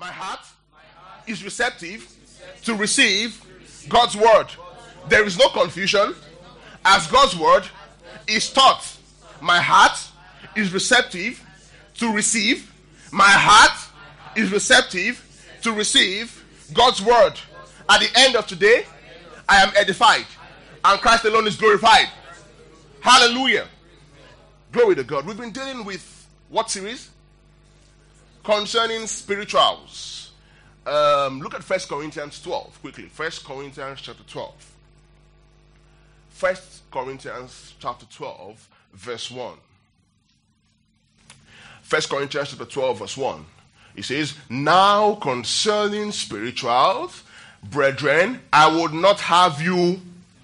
My heart is receptive to receive God's word. There is no confusion as God's word is taught. My heart is receptive to receive. My heart is receptive to receive God's word. At the end of today, I am edified, and Christ alone is glorified. Hallelujah. Glory to God. We've been dealing with what series? Concerning spirituals. Look at 1 Corinthians 12 quickly. 1 Corinthians chapter 12. 1 Corinthians chapter 12 verse 1. 1 Corinthians chapter 12 verse 1. It says, now concerning spirituals, brethren, I would not have you.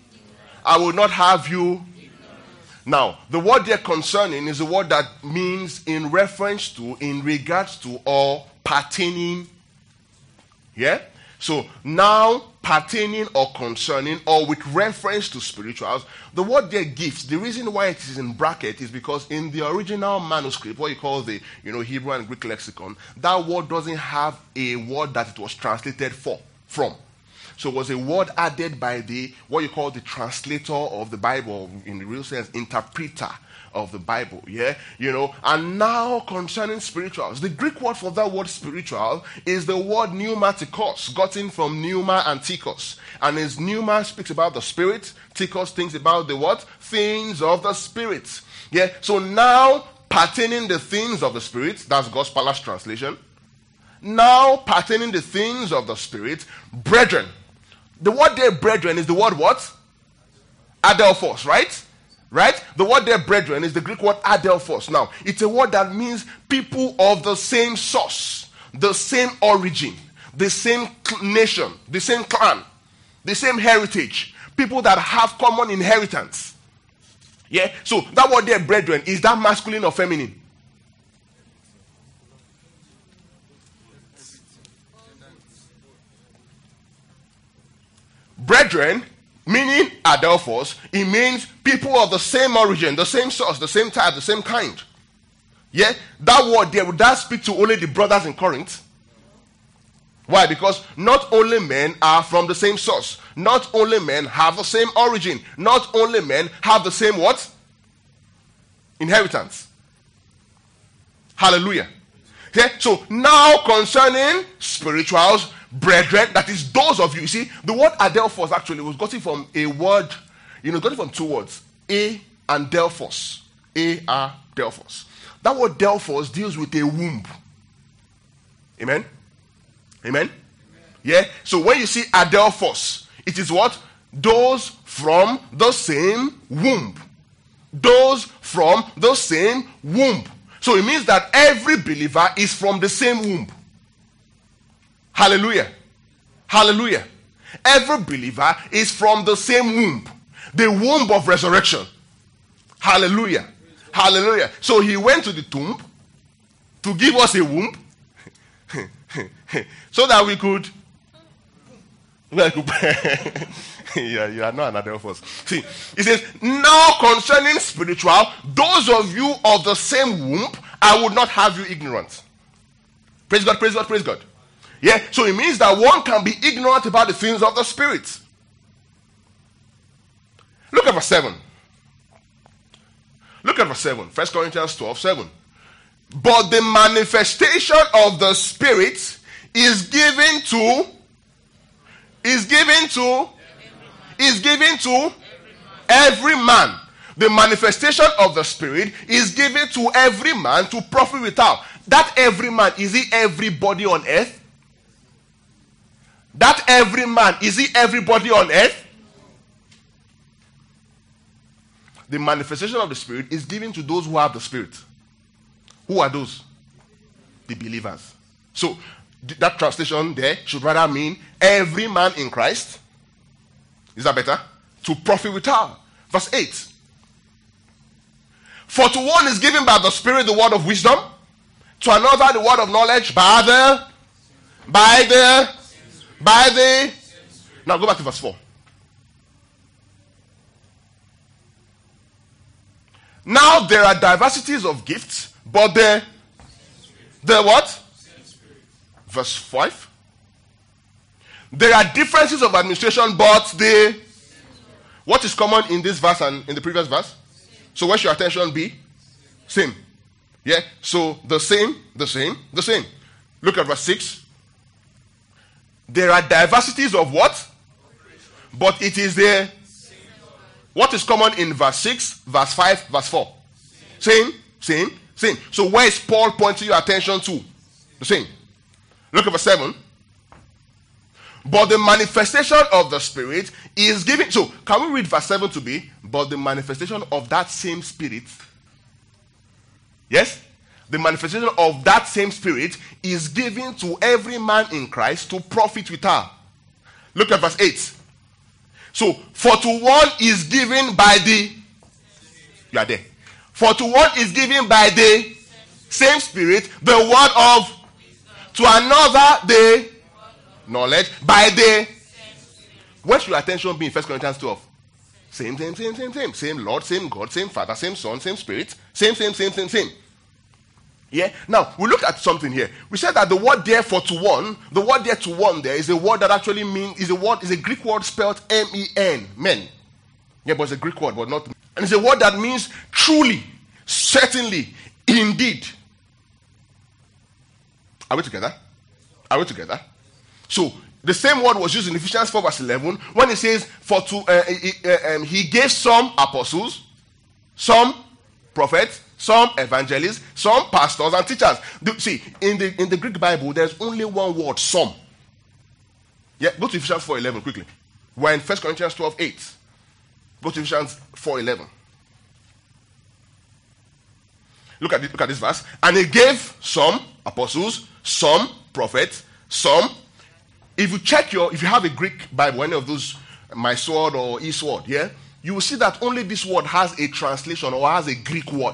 Now, the word there concerning is a word that means in reference to, in regards to, or pertaining. Yeah? So, now pertaining or concerning or with reference to spirituals, the word there gifts, the reason why it is in bracket is because in the original manuscript, what you call the Hebrew and Greek lexicon, that word doesn't have a word that it was translated from. So it was a word added by what you call the translator of the Bible, in the real sense, interpreter of the Bible. Yeah? And now concerning spirituals, the Greek word for that word spiritual is the word pneumatikos, gotten from pneuma and tikos. And as pneuma speaks about the spirit, tikos thinks about the what? Things of the spirit. Yeah? So now pertaining the things of the spirit, that's God's Palace translation. Now pertaining the things of the spirit, brethren. The word there, brethren, is the word what? Adelphos, right? Right? The word there, brethren, is the Greek word adelphos. Now, it's a word that means people of the same source, the same origin, the same nation, the same clan, the same heritage. People that have common inheritance. Yeah? So, that word there, brethren, is that masculine or feminine? Brethren, meaning adelphos, it means people of the same origin, the same source, the same type, the same kind. Yeah? That word there, would that speak to only the brothers in Corinth? Why? Because not only men are from the same source. Not only men have the same origin. Not only men have the same what? Inheritance. Hallelujah. Okay? So now concerning spirituals, brethren, that is those of you. You see, the word adelphos actually was gotten from a word, gotten from two words. A and delphos. A-R delphos. That word delphos deals with a womb. Amen? Amen? Yeah? So when you see adelphos, it is what? Those from the same womb. Those from the same womb. So it means that every believer is from the same womb. Hallelujah. Hallelujah. Every believer is from the same womb. The womb of resurrection. Hallelujah. Hallelujah. So he went to the tomb to give us a womb so that we could you are not another of us. See, it says, now concerning spiritual, those of you of the same womb, I would not have you ignorant. Praise God, praise God, praise God. Yeah, so it means that one can be ignorant about the things of the spirit. Look at verse 7. Look at verse 7. 1 Corinthians 12, 7. But the manifestation of the spirit is given to every man. The manifestation of the spirit is given to every man to profit without. That every man, is he everybody on earth? That every man, is he everybody on earth? The manifestation of the spirit is given to those who have the spirit. Who are those? The believers. So that translation there should rather mean every man in Christ. Is that better? To profit without. Verse 8. For to one is given by the Spirit the word of wisdom, to another the word of knowledge by the. Now go back to verse 4. Now there are diversities of gifts, but the what? verse 5. There are differences of administration, but what is common in this verse and in the previous verse? So where should your attention be? Same. Yeah, so the same. Look at verse 6. There are diversities of what? But it is there. What is common in verse 6, verse 5, verse 4? Same. So where is Paul pointing your attention to? The same. Look at verse 7. But the manifestation of the Spirit is given. So can we read verse 7 to be? But the manifestation of that same Spirit. Yes? The manifestation of that same Spirit is given to every man in Christ to profit with her. Look at verse 8. So, for to one is given by the... You are there. For to one is given by the same Spirit the word of... To another the knowledge by the... Where should your attention be in 1 Corinthians 12? Same. Same Lord, same God, same Father, same Son, same Spirit. Same. Yeah. Now we look at something here. We said that the word there for to one, the word there to one there is a word that actually means is a Greek word spelled men, men. Yeah, but it's a Greek word, but not. And it's a word that means truly, certainly, indeed. Are we together? So the same word was used in Ephesians 4 verse 11 when it says he gave some apostles, some prophets, some evangelists, some pastors and teachers. See, in the Greek Bible, there's only one word, some. Yeah, go to Ephesians 4:11 quickly. We're in 1 Corinthians 12:8. Go to Ephesians 4:11. Look at this verse. And he gave some apostles, some prophets, some. If you have a Greek Bible, any of those, My Sword or eSword, yeah, you will see that only this word has a translation or has a Greek word.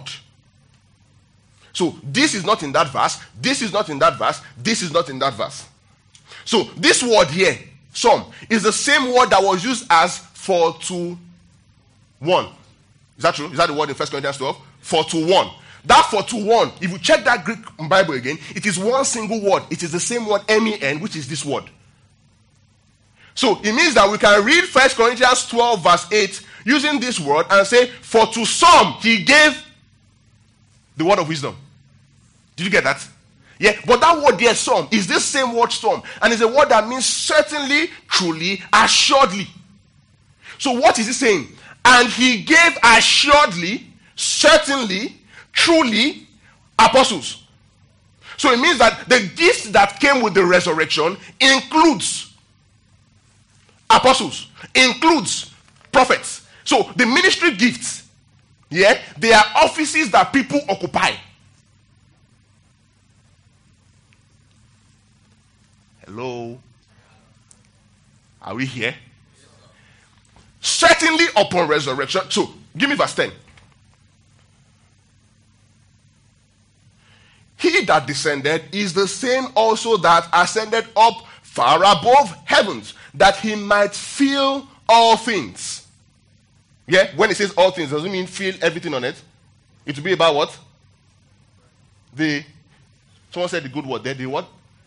So this is not in that verse, this is not in that verse, this is not in that verse. So this word here, some, is the same word that was used as for to one. Is that true? Is that the word in 1 Corinthians 12? For to one. That for to one, if you check that Greek Bible again, it is one single word. It is the same word, men, which is this word. So it means that we can read 1 Corinthians 12 verse 8 using this word and say, for to some he gave the word of wisdom. Did you get that? Yeah, but that word there, some, is this same word, some, and it's a word that means certainly, truly, assuredly. So what is he saying? And he gave assuredly, certainly, truly, apostles. So it means that the gifts that came with the resurrection includes apostles, includes prophets. So the ministry gifts, yeah, they are offices that people occupy. Hello? Are we here? Certainly upon resurrection. So give me verse 10. He that descended is the same also that ascended up far above heavens, that he might fill all things. Yeah, when it says all things, doesn't mean fill everything on it. It will be about what? Someone said the good word there. The what?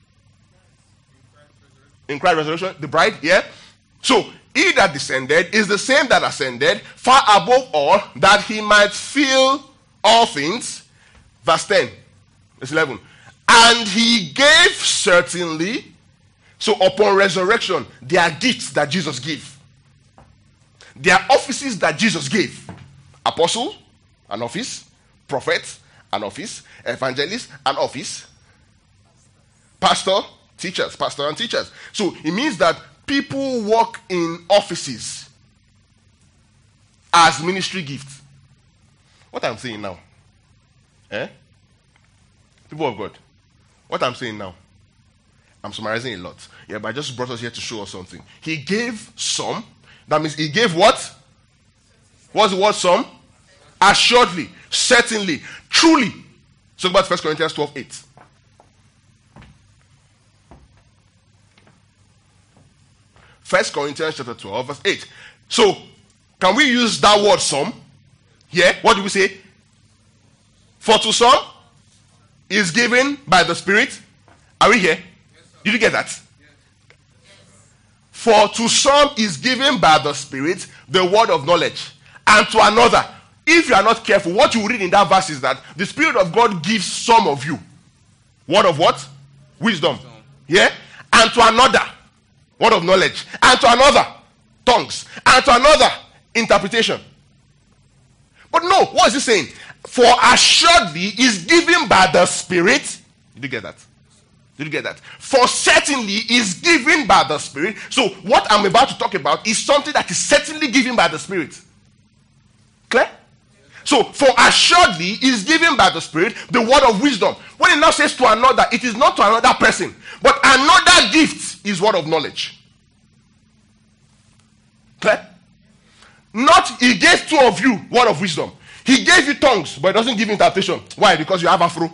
In Christ's resurrection, the bride, yeah? So, he that descended is the same that ascended far above all, that he might fill all things. Verse 10, verse 11. And he gave certainly. So, upon resurrection, there are gifts that Jesus gave. There are offices that Jesus gave. Apostle, an office. Prophet, an office. Evangelist, an office. Pastor, teachers, pastor and teachers. So it means that people work in offices as ministry gifts. What I'm saying now, people of God, what I'm saying now, I'm summarizing a lot. Yeah, but I just brought us here to show us something. He gave some. That means he gave what? What's the word some? Assuredly, certainly, truly. So about 1 Corinthians 12:8. First Corinthians chapter 12, verse 8. So, can we use that word some? Here, what do we say? For to some is given by the Spirit. Are we here? Did you get that? For to some is given by the Spirit the word of knowledge, and to another, if you are not careful, what you read in that verse is that the Spirit of God gives some of you word of what? Wisdom. Yeah? And to another, word of knowledge. And to another, tongues. And to another, interpretation. But no, what is he saying? For assuredly is given by the Spirit. Did you get that? Did you get that? For certainly is given by the Spirit. So what I'm about to talk about is something that is certainly given by the Spirit. Clear? So for assuredly is given by the Spirit the word of wisdom. When it now says to another, it is not to another person, but another gift is word of knowledge. Clear? Not he gave two of you word of wisdom. He gave you tongues, but he doesn't give you interpretation. Why? Because you have afro.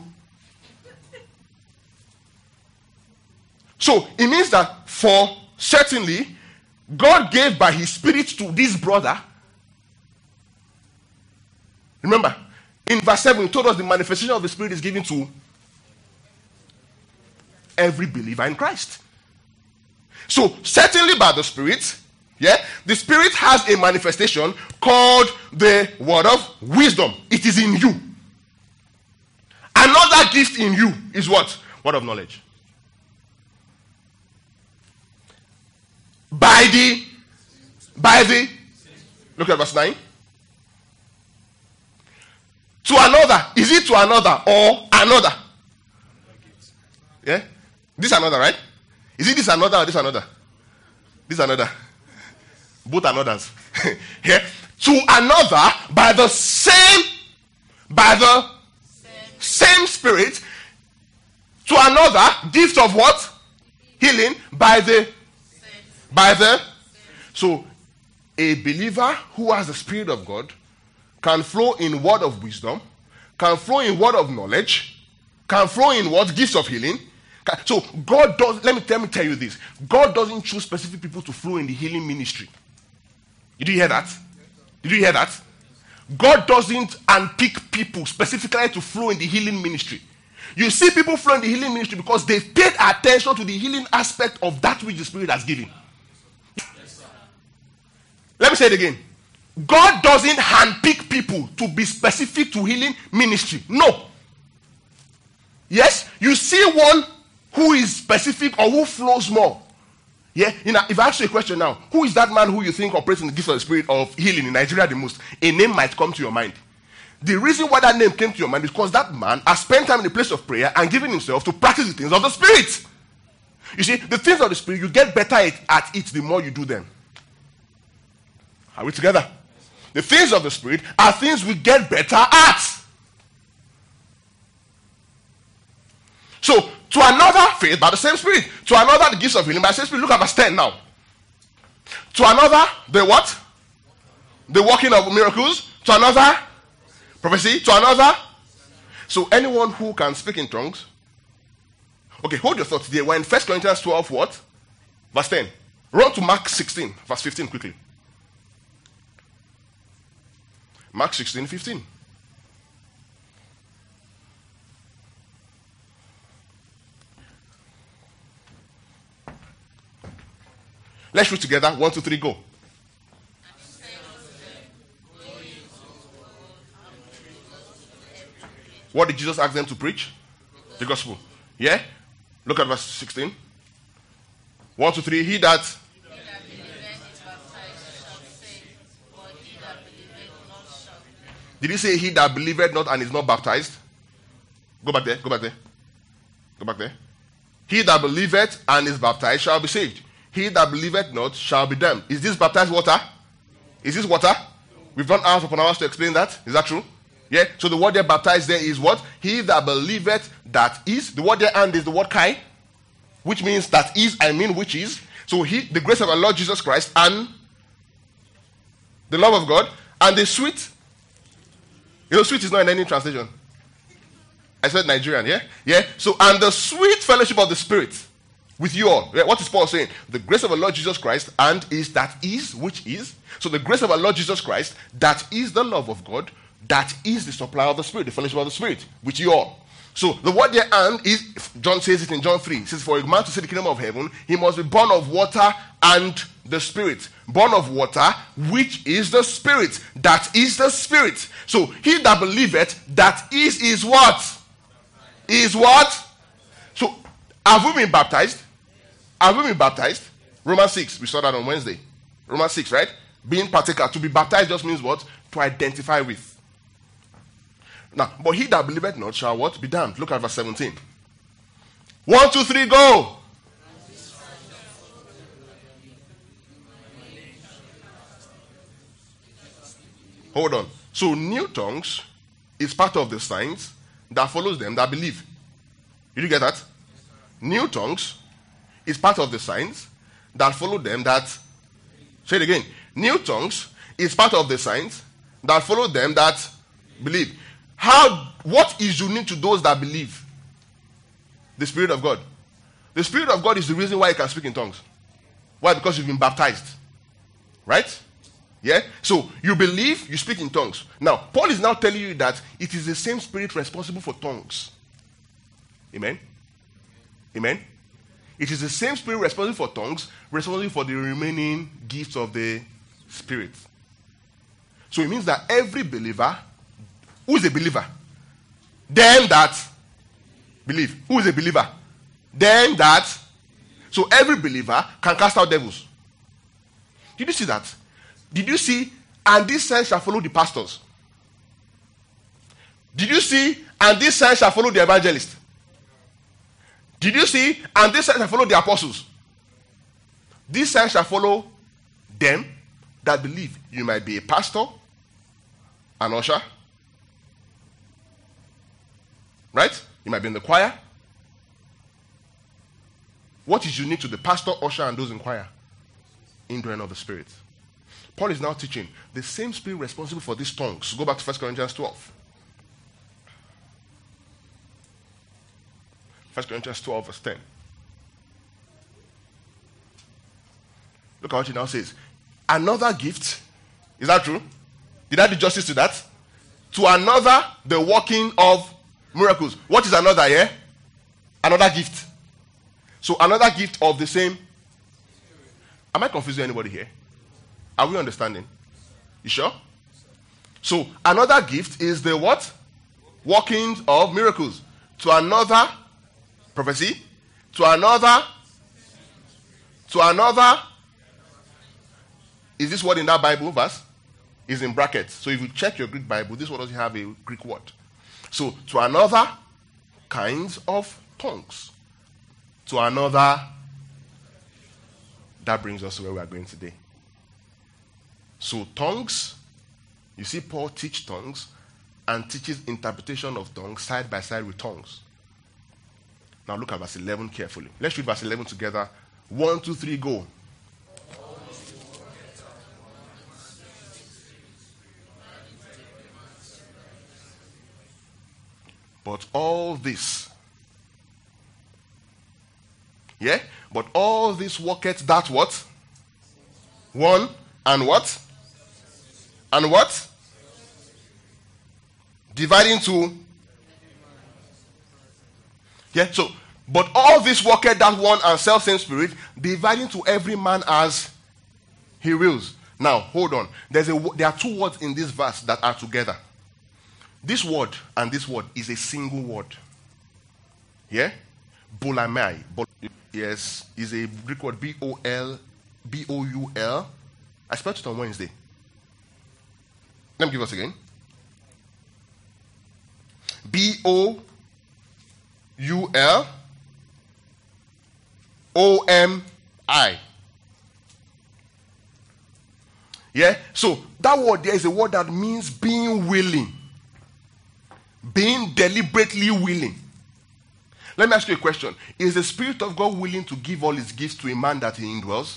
So it means that for certainly God gave by his Spirit to this brother. Remember, in verse 7, he told us the manifestation of the Spirit is given to every believer in Christ. So, certainly by the Spirit, the Spirit has a manifestation called the word of wisdom. It is in you. Another gift in you is what? Word of knowledge. By the, look at verse 9. To another. Is it to another or another? Yeah? This another, right? Is it this another or this another? This another. Both anothers. Yeah? To another by the same Spirit. To another gift of what? Healing by the. So a believer who has the Spirit of God can flow in word of wisdom, can flow in word of knowledge, can flow in what? Gifts of healing. So God does, let me tell you this. God doesn't choose specific people to flow in the healing ministry. Did you hear that? Did you hear that? God doesn't unpick people specifically to flow in the healing ministry. You see people flow in the healing ministry because they've paid attention to the healing aspect of that which the Spirit has given. Let me say it again. God doesn't handpick people to be specific to healing ministry. No. Yes, you see one who is specific or who flows more. Yeah, if I ask you a question now, who is that man who you think operates in the gift of the Spirit of healing in Nigeria the most? A name might come to your mind. The reason why that name came to your mind is because that man has spent time in the place of prayer and given himself to practice the things of the Spirit. You see, the things of the Spirit, you get better at it the more you do them. Are we together? The things of the Spirit are things we get better at. So, to another, faith by the same Spirit. To another, the gifts of healing by the same Spirit. Look at verse 10 now. To another, the what? The working of miracles. To another, prophecy. To another. So, anyone who can speak in tongues. Okay, hold your thoughts there. We're in 1 Corinthians 12, what? Verse 10. Run to Mark 16, verse 15 quickly. Mark 16, 15. Let's read together. 1, 2, 3, go. What did Jesus ask them to preach? The gospel. Yeah? Look at verse 16. 1, 2, 3. He that did he say he that believeth not and is not baptized? Go back there, go back there. Go back there. He that believeth and is baptized shall be saved. He that believeth not shall be damned. Is this baptized water? Is this water? We've done hours upon hours to explain that. Is that true? Yeah? So the word there baptized there is what? He that believeth that is. The word there and is the word kai. Which means that is, which is. So the grace of our Lord Jesus Christ and the love of God and the sweet. You know, sweet is not in any translation. I said Nigerian, yeah? Yeah. So, and the sweet fellowship of the Spirit with you all. Yeah? What is Paul saying? The grace of our Lord Jesus Christ and is that is, which is. So the grace of our Lord Jesus Christ, that is the love of God, that is the supply of the Spirit, the fellowship of the Spirit with you all. So the word there and is, John says it in John 3. It says, for a man to see the kingdom of heaven, he must be born of water and the Spirit. Born of water, which is the Spirit. That is the Spirit. So he that believeth, that is what? Is what? So have we been baptized? Have we been baptized? Romans 6. We saw that on Wednesday. Romans 6, right? Being partaker. To be baptized just means what? To identify with. Now, but he that believeth not shall what? Be damned. Look at verse 17. 1, 2, 3, go. Hold on. So new tongues is part of the signs that follows them that believe. Did you get that? New tongues is part of the signs that follow them that... Say it again. New tongues is part of the signs that follow them that believe. What is unique to those that believe? The Spirit of God. The Spirit of God is the reason why you can speak in tongues. Why? Because you've been baptized. Right? Yeah? So, you believe, you speak in tongues. Now, Paul is now telling you that it is the same Spirit responsible for tongues. Amen? Amen? It is the same Spirit responsible for tongues, responsible for the remaining gifts of the Spirit. So, it means that every believer... Who is a believer? Them that believe. Who is a believer? Them that. So every believer can cast out devils. Did you see that? Did you see? And this sign shall follow the pastors. Did you see? And this sign shall follow the evangelist. Did you see? And this sign shall follow the apostles. This sign shall follow them that believe. You might be a pastor, an usher. Right? You might be in the choir. What is unique to the pastor, usher, and those in choir? Indwelling of the Spirit. Paul is now teaching the same Spirit responsible for these tongues. Go back to 1 Corinthians 12. 1 Corinthians 12 verse 10. Look at what he now says. Another gift. Is that true? Did I do justice to that? To another, the working of miracles. What is another here? Another gift. So another gift of the same. Am I confusing anybody here? Are we understanding? You sure? So another gift is the what? Workings of miracles. To another, prophecy. To another. Is this word in that Bible verse? Is in brackets. So if you check your Greek Bible, this one doesn't have a Greek word. So, to another, kinds of tongues. To another, that brings us to where we are going today. So, tongues, you see Paul teach tongues and teaches interpretation of tongues side by side with tongues. Now look at verse 11 carefully. Let's read verse 11 together. 1, 2, 3, go. But all this, yeah? But all this worketh that what? One, and what? And what? Dividing to? Yeah, so, but all this worketh that one and self-same Spirit, dividing to every man as he wills. Now, hold on. There are two words in this verse that are together. This word and this word is a single word. Yeah? Bolamai. Yes, is a Greek word. B-O-U-L. I spelled it on Wednesday. Let me give us again. B-O-U-L-O-M-I. Yeah? So, that word there is a word that means being willing. Being deliberately willing. Let me ask you a question. Is the Spirit of God willing to give all his gifts to a man that he indwells?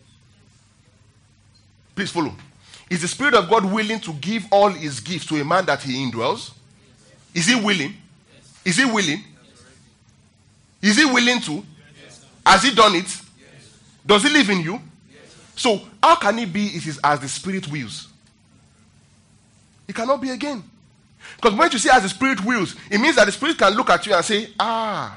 Please follow. Is the Spirit of God willing to give all his gifts to a man that he indwells? Is he willing? Is he willing? Is he willing to? Has he done it? Does he live in you? So, how can it be it is as the Spirit wills? It cannot be again. Because when you see as the Spirit wills, it means that the Spirit can look at you and say, I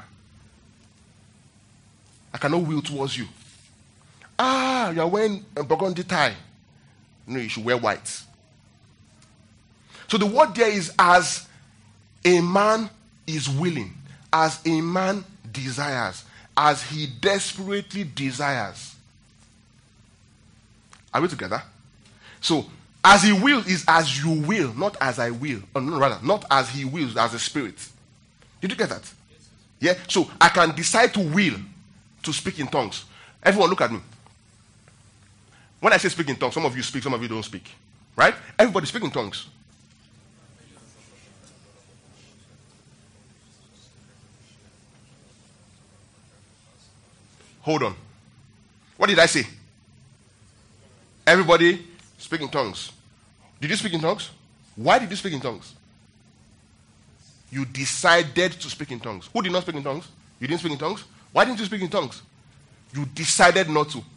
cannot will towards you. You are wearing a burgundy tie. No, you should wear white. So the word there is as a man is willing, as a man desires, as he desperately desires. Are we together? So, as he wills is as you will, not as I will. Or no, rather, not as he wills, as a spirit. Did you get that? Yeah? So, I can decide to will to speak in tongues. Everyone look at me. When I say speak in tongues, some of you speak, some of you don't speak. Right? Everybody speak in tongues. Hold on. What did I say? Everybody speak in tongues. Did you speak in tongues? Why did you speak in tongues? You decided to speak in tongues. Who did not speak in tongues? You didn't speak in tongues? Why didn't you speak in tongues? You decided not to.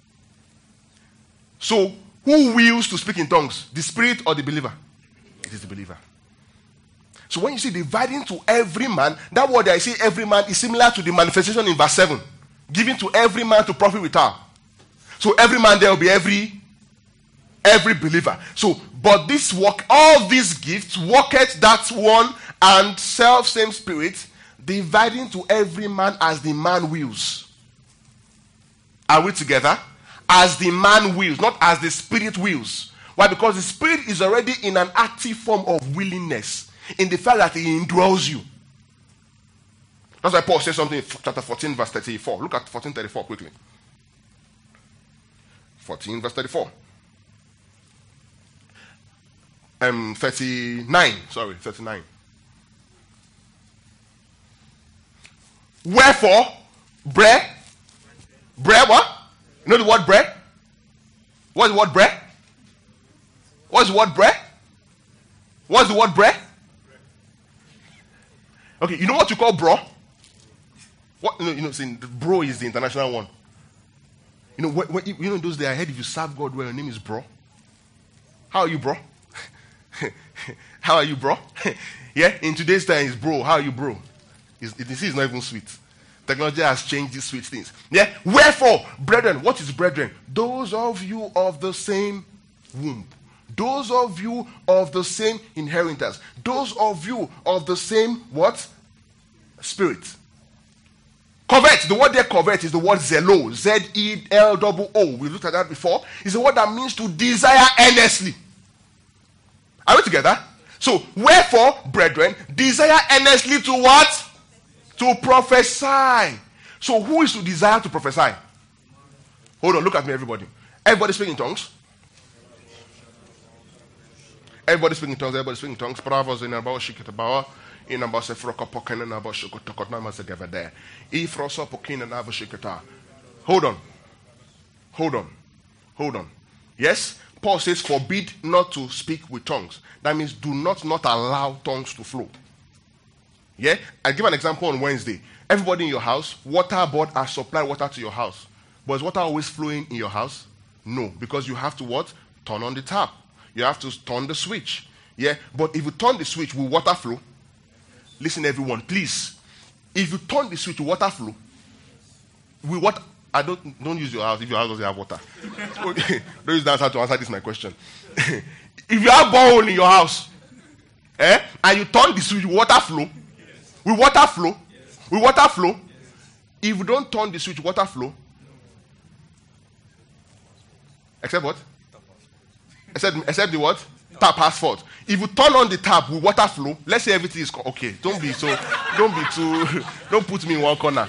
So, who wills to speak in tongues? The spirit or the believer? It is the believer. So when you see dividing to every man, that word I say every man is similar to the manifestation in verse 7. Giving to every man to profit withal. So every man there will be every believer. So, but this work, all these gifts, worketh that one and same spirit, dividing to every man as the man wills. Are we together? As the man wills, not as the spirit wills. Why? Because the spirit is already in an active form of willingness, in the fact that he indwells you. That's why Paul says something in chapter 14, verse 34. Look at 14:34 quickly. 14, verse 34. 39. Wherefore, bread what? You know the word bread? What's the word bread? What's the word bread? What's the word bread? Okay, you know what you call bro? What see, bro is the international one. You know, in those days I heard if you serve God well, your name is bro. How are you, bro? How are you, bro? Yeah, in today's time, it's bro. How are you, bro? It's not even sweet. Technology has changed these sweet things. Yeah. Wherefore, brethren, what is brethren? Those of you of the same womb. Those of you of the same inheritance. Those of you of the same what? Spirit. Covet. The word there covet is the word zelo. Z-E-L-O-O. We looked at that before. It's the word that means to desire earnestly. Are we together? So, wherefore, brethren, desire earnestly to what? To prophesy. So, who is to desire to prophesy? Hold on, look at me, everybody. Everybody speak in tongues. Everybody speak in tongues. Everybody speak in tongues. Bravos in about shiketabawa. In about sefroka poken and about shukotokotnama zegavade. Ifrosa pokin and about shiketa. Hold on. Yes? Paul says, forbid not to speak with tongues. That means do not allow tongues to flow. Yeah? I give an example on Wednesday. Everybody in your house, water board has supplied water to your house. But is water always flowing in your house? No. Because you have to what? Turn on the tap. You have to turn the switch. Yeah? But if you turn the switch, will water flow? Listen, everyone, please. If you turn the switch, will water flow? Will water... don't use your house if your house doesn't have water. Don't use that to answer this my question. If you have borehole in your house, and you turn the switch, will water flow? Yes. Will water flow? Yes. Will water flow? Yes. If you don't turn the switch, water flow? Except what? Except the what? Tap has fault. If you turn on the tap, will water flow? Let's say everything is okay. Don't put me in one corner.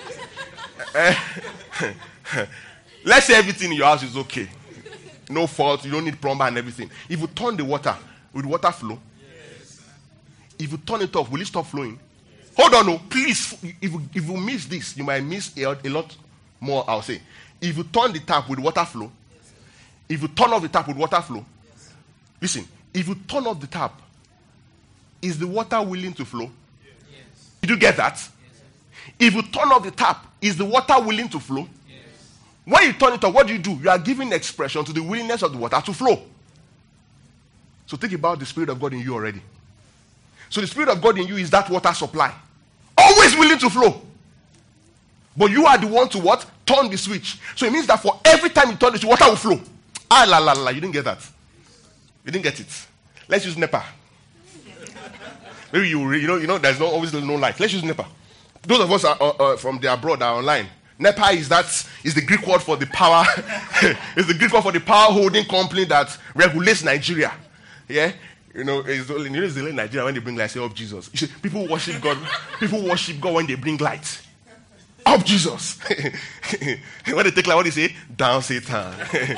Let's say everything in your house is okay. No fault, you don't need plumber and everything. If you turn the water, will water flow? Yes. If you turn it off, will it stop flowing? Yes. Hold on, no, please. If you miss this, you might miss a lot more, I'll say. If you turn the tap, will water flow? Yes. If you turn off the tap, will water flow? Yes. Listen, if you turn off the tap, is the water willing to flow? Yes. Did you get that? Yes. If you turn off the tap, is the water willing to flow? Yes. When you turn it off, what do? You are giving expression to the willingness of the water to flow. So think about the Spirit of God in you already. So the Spirit of God in you is that water supply. Always willing to flow. But you are the one to what? Turn the switch. So it means that for every time you turn the switch, water will flow. You didn't get that. You didn't get it. Let's use NEPA. Maybe you know there's always no light. Let's use NEPA. Those of us are from the abroad are online. NEPA is the Greek word for the power. It's the Greek word for the power holding company that regulates Nigeria. Yeah? It's only Nigeria when they bring light, say, "Up Jesus." You see, people worship God. People worship God when they bring light. Up Jesus. When they take light, what do they say? Down Satan.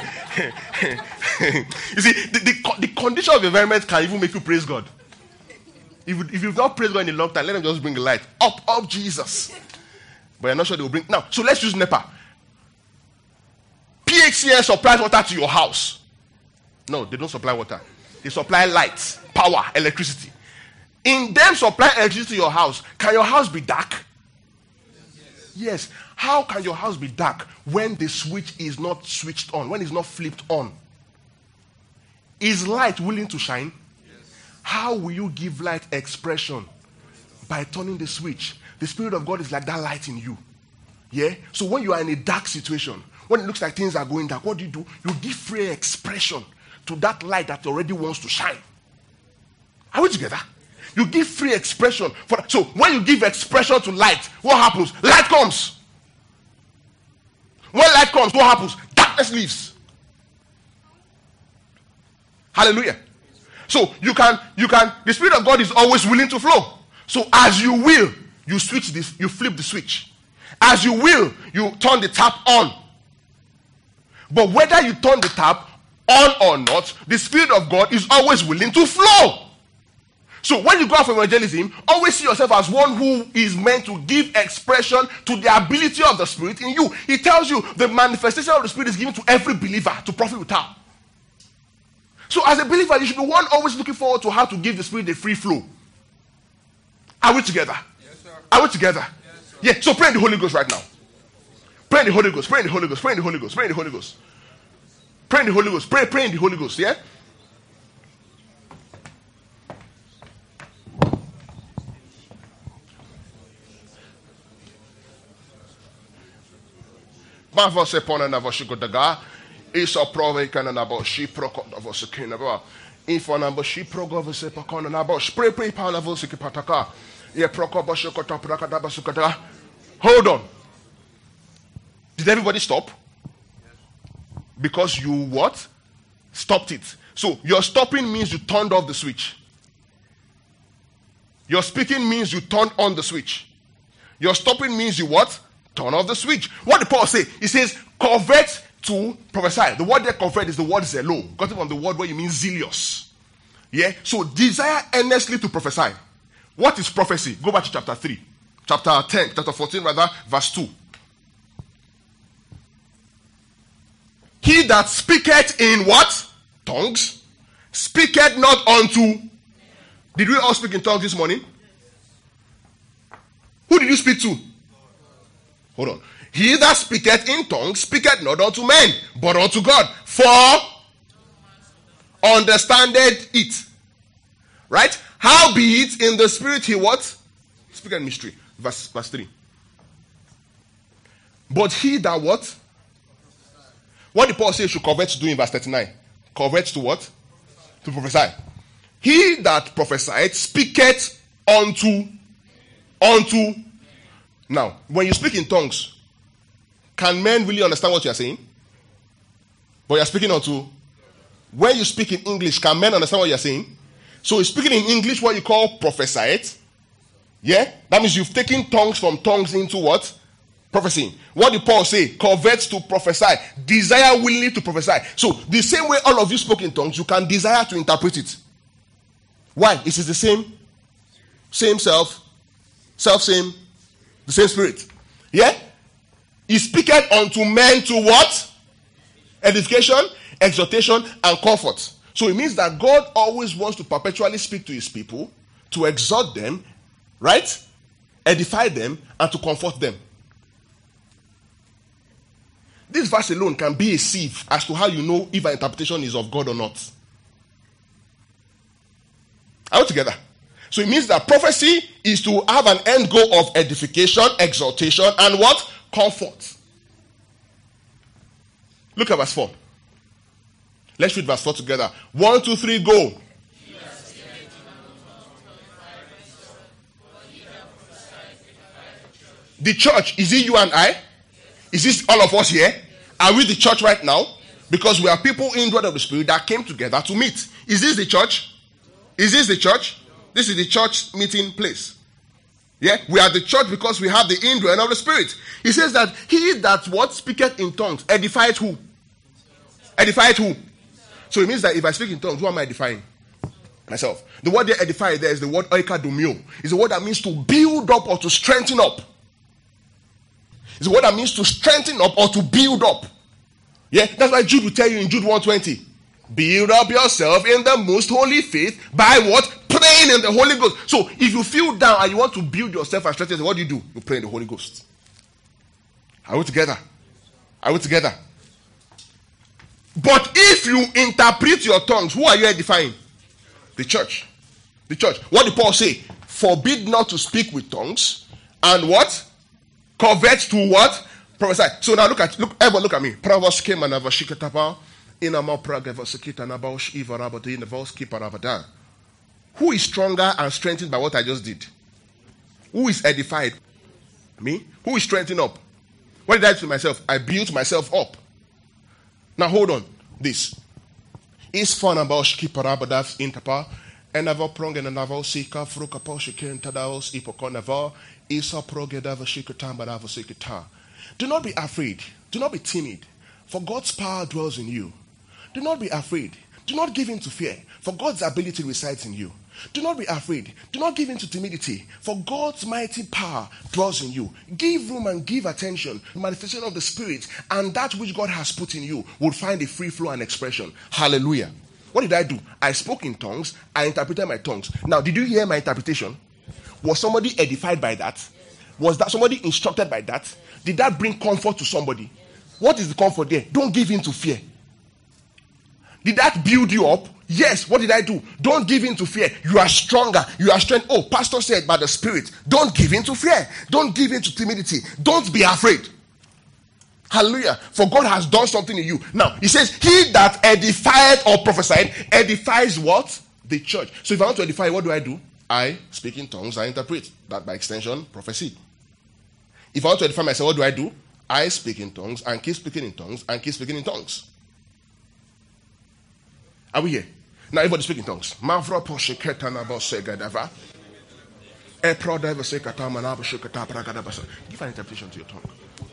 You see, the condition of the environment can even make you praise God. If you've not praised God in a long time, let them just bring the light. Up Jesus. But you're not sure they will bring. Now, so let's use NEPA. PHCN supplies water to your house. No, they don't supply water. They supply light, power, electricity. In them supply electricity to your house, can your house be dark? Yes. How can your house be dark when the switch is not switched on, when it's not flipped on? Is light willing to shine? Yes. How will you give light expression? By turning the switch. The Spirit of God is like that light in you. Yeah? So when you are in a dark situation, when it looks like things are going dark, what do? You give free expression to that light that already wants to shine. Are we together? You give free expression. So when you give expression to light, what happens? Light comes. When light comes, what happens? Darkness leaves. Hallelujah. So you can, the Spirit of God is always willing to flow. So as you will, you switch this, you flip the switch. As you will, you turn the tap on. But whether you turn the tap on or not, the Spirit of God is always willing to flow. So when you go out for evangelism, always see yourself as one who is meant to give expression to the ability of the Spirit in you. He tells you the manifestation of the Spirit is given to every believer to profit without. So as a believer, you should be one always looking forward to how to give the Spirit a free flow. Are we together? Yes, sir. Are we together? Yes, sir. Yeah, so pray in the Holy Ghost right now. Pray in the Holy Ghost, pray in the Holy Ghost, pray in the Holy Ghost, pray in the Holy Ghost. Pray in the Holy Ghost, pray in the Holy Ghost, yeah? Pray, pray in the Hold on. Did everybody stop? Because you what? Stopped it. So your stopping means you turned off the switch. Your speaking means you turned on the switch. Your stopping means you what? Turn off the switch. What did Paul say? He says, convert to prophesy. The word there, convert, is the word zelo. Got it from the word where you mean zealous. Yeah? So desire earnestly to prophesy. What is prophecy? Go back to chapter 3. Chapter 10, chapter 14 rather, verse 2. He that speaketh in what? Tongues. Speaketh not unto. Did we all speak in tongues this morning? Who did you speak to? Hold on. He that speaketh in tongues speaketh not unto men, but unto God. For understandeth it. Right? Howbeit in the spirit he what? Speaketh mystery. Verse 3. But he that what? What did Paul say should convert to do in verse 39? Convert to what? To prophesy. He that prophesied speaketh unto. Now, when you speak in tongues, can men really understand what you are saying? But you are speaking unto. When you speak in English, can men understand what you are saying? So speaking in English, what you call prophesied. Yeah? That means you've taken tongues from tongues into what? Prophesying. What did Paul say? Convert to prophesy. Desire willingly to prophesy. So the same way all of you spoke in tongues, you can desire to interpret it. Why? It is the same self, same, the same spirit. Yeah? He speaketh unto men to what? Edification, exhortation, and comfort. So it means that God always wants to perpetually speak to his people, to exhort them, right? Edify them, and to comfort them. This verse alone can be a sieve as to how you know if an interpretation is of God or not. Are we together? So it means that prophecy is to have an end goal of edification, exaltation, and what? Comfort. Look at verse 4. Let's read verse 4 together. 1, 2, 3, go. The church, is it you and I? Is this all of us here? Are we the church right now? Because we are people in the Spirit that came together to meet. Is this the church? Is this the church? This is the church meeting place. Yeah, we are the church because we have the indwelling of the Spirit. He says that he that what speaketh in tongues edifieth who? Edifieth who? So it means that if I speak in tongues, who am I edifying? Myself. The word they edify there is the word oikadomio. It's the word that means to build up or to strengthen up. It's the word that means to strengthen up or to build up. Yeah, that's why Jude will tell you in Jude 1:20. Build up yourself in the most holy faith by what? Praying in the Holy Ghost. So if you feel down and you want to build yourself and strengthen, what do? You pray in the Holy Ghost. Are we together? Are we together? But if you interpret your tongues, who are you edifying? The church. The church. What did Paul say? Forbid not to speak with tongues. And what? Covet to what? Prophesy. So now everyone look at me. Proverbs came and never shikatapa. Who is stronger and strengthened by what I just did? Who is edified? Me? Who is strengthened up? What did I do to myself? I built myself up. Now hold on. This is fun about Shkiparabadav Intapa and never prong and never sika frukapo shikin tadaos ipokonava isa progedava shikatambadava sikita. Do not be afraid. Do not be timid. For God's power dwells in you. Do not be afraid. Do not give in to fear. For God's ability resides in you. Do not be afraid. Do not give in to timidity. For God's mighty power dwells in you. Give room and give attention. The manifestation of the Spirit and that which God has put in you will find a free flow and expression. Hallelujah. What did I do? I spoke in tongues. I interpreted my tongues. Now, did you hear my interpretation? Was somebody edified by that? Was that somebody instructed by that? Did that bring comfort to somebody? What is the comfort there? Don't give in to fear. Did that build you up? Yes. What did I do? Don't give in to fear. You are stronger. You are strength. Oh, pastor said by the Spirit, don't give in to fear. Don't give in to timidity. Don't be afraid. Hallelujah. For God has done something in you. Now, he says, he that edified or prophesied, edifies what? The church. So if I want to edify, what do? I speak in tongues, I interpret. That by extension, prophecy. If I want to edify myself, what do? I speak in tongues and keep speaking in tongues and keep speaking in tongues. Are we here? Now everybody speak in tongues. Give an interpretation to your tongue.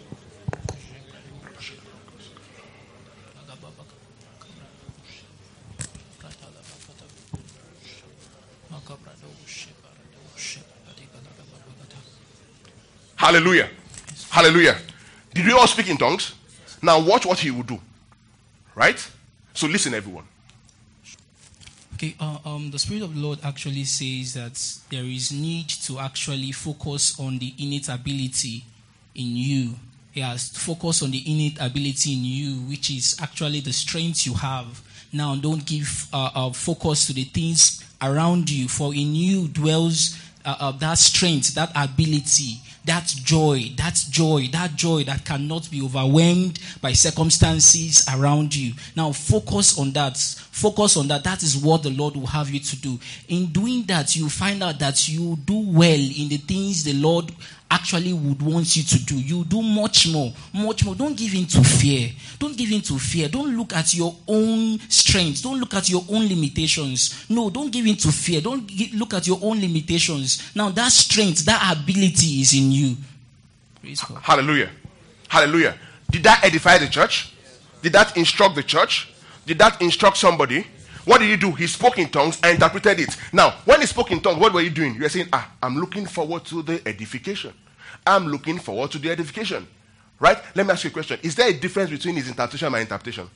Hallelujah. Hallelujah. Did we all speak in tongues? Now watch what he will do. Right? So listen, everyone. Okay, the Spirit of the Lord actually says that there is need to actually focus on the innate ability in you. Yes, focus on the innate ability in you, which is actually the strength you have. Now, don't give focus to the things around you, for in you dwells that strength, that ability, that joy that cannot be overwhelmed by circumstances around you. Now focus on that. That is what the Lord will have you to do. In doing that, you find out that you do well in the things the Lord actually would want you to do. You do much more. Don't give in to fear. Don't look at your own strengths. Don't look at your own limitations. No, don't give in to fear. Don't look at your own limitations. Now that strength, that ability is in you. Praise God. Hallelujah. Hallelujah. Did that edify the church? Did that instruct the church? Did that instruct somebody? What did he do? He spoke in tongues and interpreted it. Now, when he spoke in tongues, what were you doing? You were saying, I'm looking forward to the edification. I'm looking forward to the edification. Right? Let me ask you a question. Is there a difference between his interpretation and my interpretation?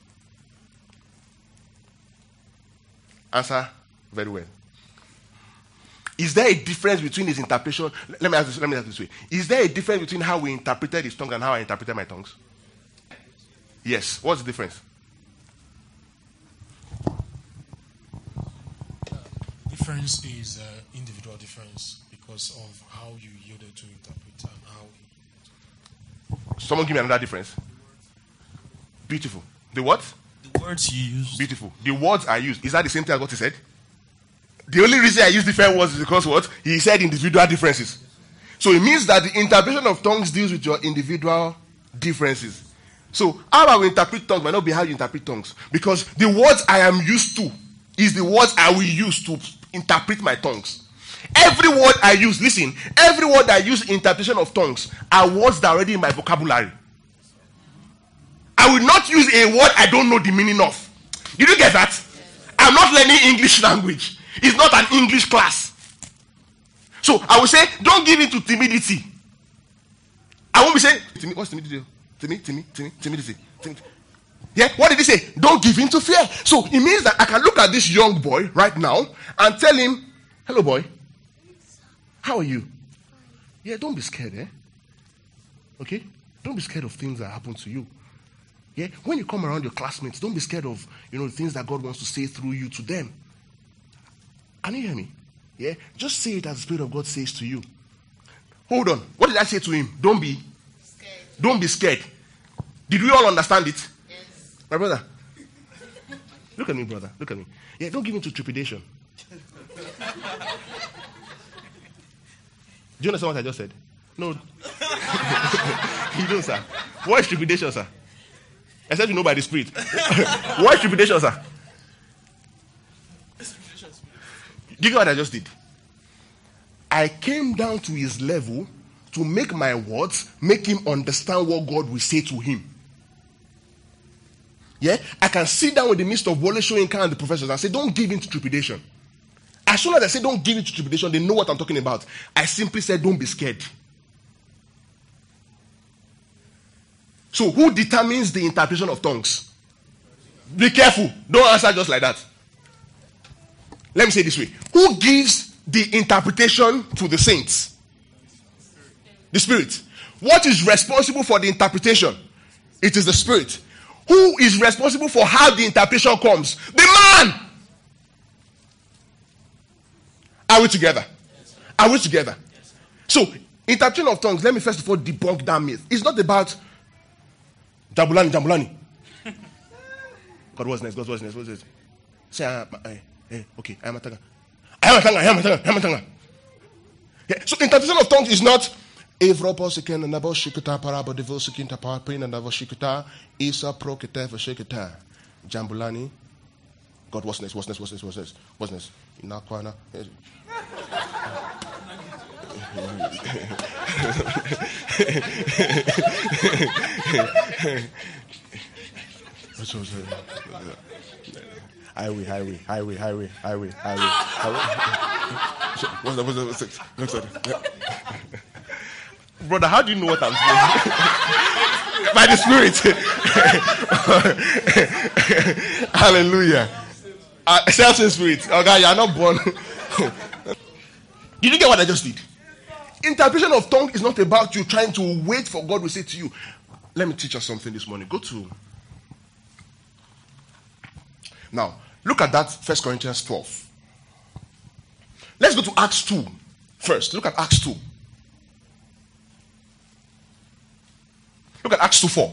Answer very well. Is there a difference between his interpretation? Let me ask this way. Is there a difference between how we interpreted his tongue and how I interpreted my tongues? Yes. What's the difference? difference is individual difference because of how you yielded to interpret and how. Someone give me another difference. Beautiful. The what? The words you use. Beautiful. The words I use. Is that the same thing as what he said? The only reason I use different words is because what? He said individual differences. So it means that the interpretation of tongues deals with your individual differences. So how I will interpret tongues might not be how you interpret tongues. Because the words I am used to is the words I will use to interpret my tongues. Every word I use, listen, every word I use in interpretation of tongues are words that are already in my vocabulary. I will not use a word I don't know the meaning of. Did you get that? I'm not learning English language. It's not an English class. So I will say, don't give in to timidity. I won't be saying, what's timidity? Timidity. Yeah, what did he say? Don't give in to fear. So it means that I can look at this young boy right now and tell him, hello boy, how are you? Yeah, don't be scared, eh? Okay? Don't be scared of things that happen to you. Yeah, when you come around your classmates, don't be scared of, the things that God wants to say through you to them. Can you hear me? Yeah, just say it as the Spirit of God says to you. Hold on. What did I say to him? Don't be scared. Don't be scared. Did we all understand it? Yes. My brother. Look at me, brother. Look at me. Yeah, don't give in to trepidation. Do you understand what I just said? No. You don't, sir. What is trepidation, sir? Except you know by the Spirit. What is trepidation, sir? Do you get what I just did? I came down to his level to make my words make him understand what God will say to him. Yeah? I can sit down in the midst of Wole Soyinka and the professors and say, don't give in to trepidation. As soon as I say don't give in to trepidation, they know what I'm talking about. I simply said, don't be scared. So who determines the interpretation of tongues? Be careful. Don't answer just like that. Let me say it this way. Who gives the interpretation to the saints? The Spirit. What is responsible for the interpretation? It is the Spirit. Who is responsible for how the interpretation comes? The man! Are we together? Are we together? So, interpretation of tongues, let me first of all debunk that myth. It's not about Jambulani. God, what's next? What's next? Say, okay, I am a tanga. Yeah, so interpretation of tongues is not Jambulani. God, what's next? Inakwana. Highway. What's that? Brother, how do you know what I'm saying? By the Spirit. Hallelujah. Self-same Spirit. Okay, you are not born. Did you get what I just did? Interpretation of tongue is not about you trying to wait for God to say to you. Let me teach us something this morning. Go to. Now, look at that 1 Corinthians 12. Let's go to Acts 2 first. Look at Acts 2. Look at Acts 2:4.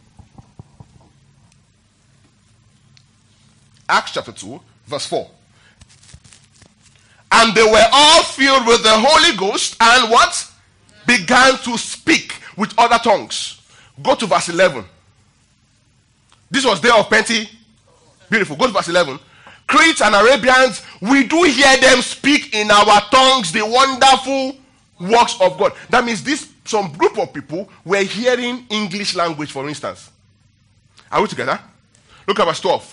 Acts chapter 2, verse 4. And they were all filled with the Holy Ghost and what? Began to speak with other tongues. Go to verse 11. This was day of Pentecost. Beautiful. Go to verse 11. Cretes and Arabians, we do hear them speak in our tongues the wonderful works of God. That means some group of people were hearing English language, for instance. Are we together? Look at verse 12.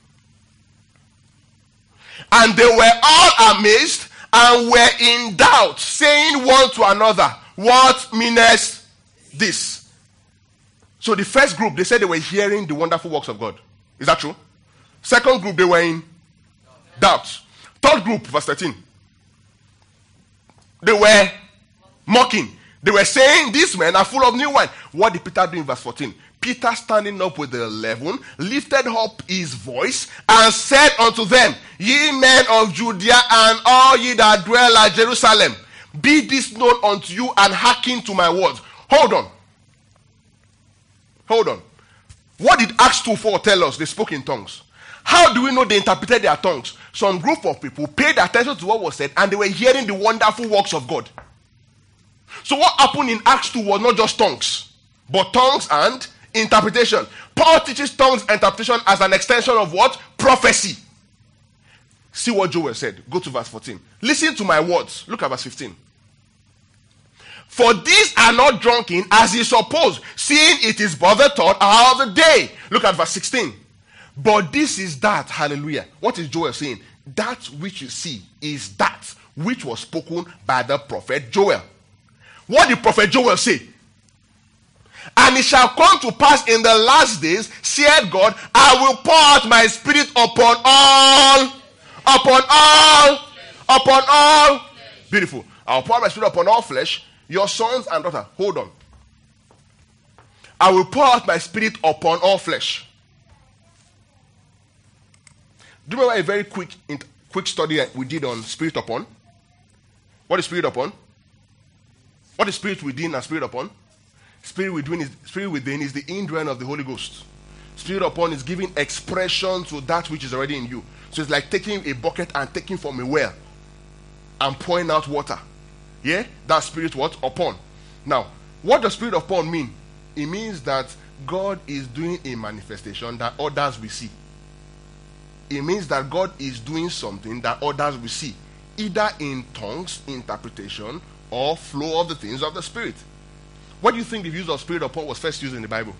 And they were all amazed and were in doubt, saying one to another, what meaneth this? So the first group, they said they were hearing the wonderful works of God. Is that true? Second group, they were in doubt. Third group, verse 13. They were mocking. They were saying, these men are full of new wine. What did Peter do in verse 14? Peter, standing up with the 11, lifted up his voice and said unto them, Ye men of Judea and all ye that dwell at Jerusalem, be this known unto you and hearken to my words. Hold on. What did Acts 2:4 tell us? They spoke in tongues. How do we know they interpreted their tongues? Some group of people paid attention to what was said and they were hearing the wonderful works of God. So what happened in Acts 2 was not just tongues, but tongues and interpretation. Paul teaches tongues and interpretation as an extension of what? Prophecy. See what Joel said. Go to verse 14. Listen to my words. Look at verse 15. For these are not drunken as ye suppose, seeing it is but the third hour of the day. Look at verse 16. But this is that, hallelujah. What is Joel saying? That which you see is that which was spoken by the prophet Joel. What did prophet Joel say? And it shall come to pass in the last days, saith God, I will pour out my spirit upon all. Beautiful. I will pour out my spirit upon all flesh, your sons and daughters. Hold on. I will pour out my spirit upon all flesh. Do you remember a very quick study we did on spirit upon? What is spirit upon? What is spirit within and spirit upon? Spirit within is the indwelling of the Holy Ghost. Spirit upon is giving expression to that which is already in you. So it's like taking a bucket and taking from a well and pouring out water. Yeah? That's spirit what? Upon. Now, what does spirit upon mean? It means that God is doing a manifestation that others will see. It means that God is doing something that others will see, either in tongues, interpretation, or flow of the things of the Spirit. What do you think the use of spirit upon was first used in the Bible?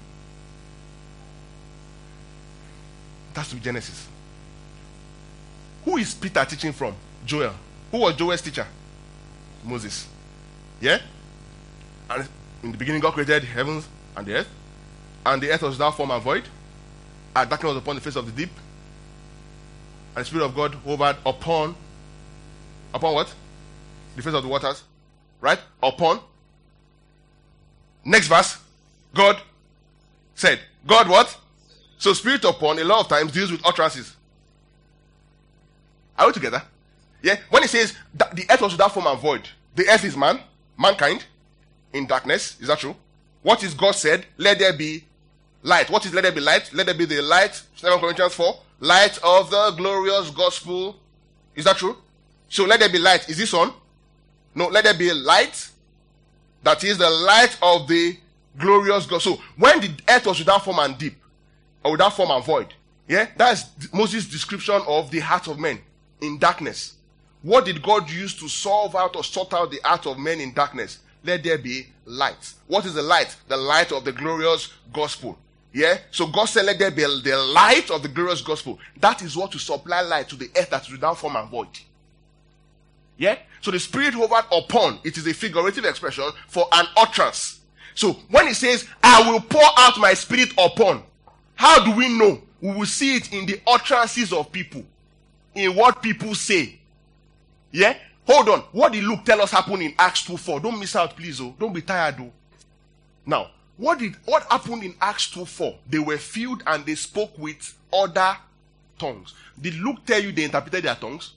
That's with Genesis. Who is Peter teaching from? Joel. Who was Joel's teacher? Moses. Yeah? And in the beginning God created heavens and the earth. And the earth was without form and void. And darkness was upon the face of the deep. And the Spirit of God hovered upon what? The face of the waters. Right? Upon. Next verse. God said. God what? So spirit upon a lot of times deals with utterances. Are we together? Yeah? When it says that the earth was without form and void, the earth is mankind in darkness. Is that true? What is God said? Let there be light. What is let there be light? Let there be the light, 2 Corinthians 4, light of the glorious gospel. Is that true? So let there be light. Is this on? No, let there be light. That is the light of the glorious gospel. So when the earth was without form and deep, or without form and void, yeah, that's Moses' description of the heart of men in darkness. What did God use to solve out or sort out the heart of men in darkness? Let there be light. What is the light? The light of the glorious gospel. Yeah? So God said, let there be the light of the glorious gospel. That is what to supply light to the earth that is without form and void. Yeah? So the spirit hovered upon, it is a figurative expression for an utterance. So when it says, I will pour out my spirit upon, how do we know? We will see it in the utterances of people. In what people say. Yeah? Hold on. What did Luke tell us happened in Acts 2:4? Don't miss out, please. Oh. Don't be tired, though. Now, what happened in Acts 2:4? They were filled and they spoke with other tongues. Did Luke tell you they interpreted their tongues?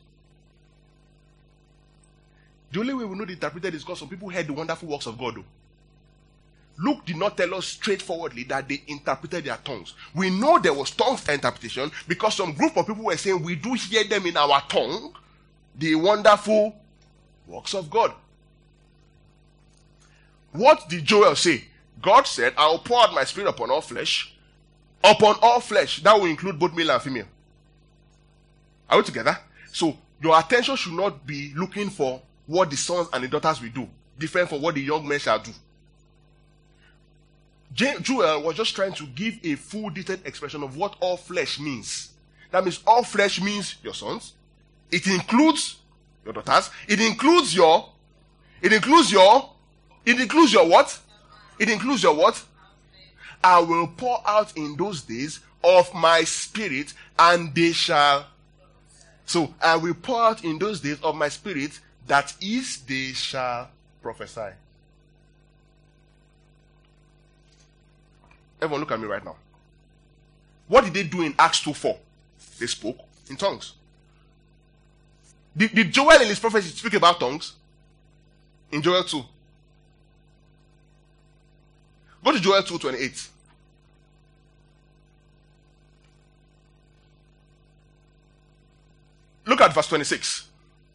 The only way we know they interpreted is because some people heard the wonderful works of God, though. Luke did not tell us straightforwardly that they interpreted their tongues. We know there was tongues interpretation because some group of people were saying we do hear them in our tongue, the wonderful works of God. What did Joel say? God said, I will pour out my spirit upon all flesh. Upon all flesh. That will include both male and female. Are we together? So your attention should not be looking for what the sons and the daughters will do, different from what the young men shall do. Joel was just trying to give a full detailed expression of what all flesh means. That means all flesh means your sons. It includes your daughters. It includes your what? It includes your what? I will pour out in those days of my spirit and they shall. So I will pour out in those days of my spirit, that is, they shall prophesy. Everyone look at me right now. What did they do in Acts 2:4? They spoke in tongues. Did Joel in his prophecy speak about tongues? In Joel 2. Go to Joel 2:28. Look at verse 26.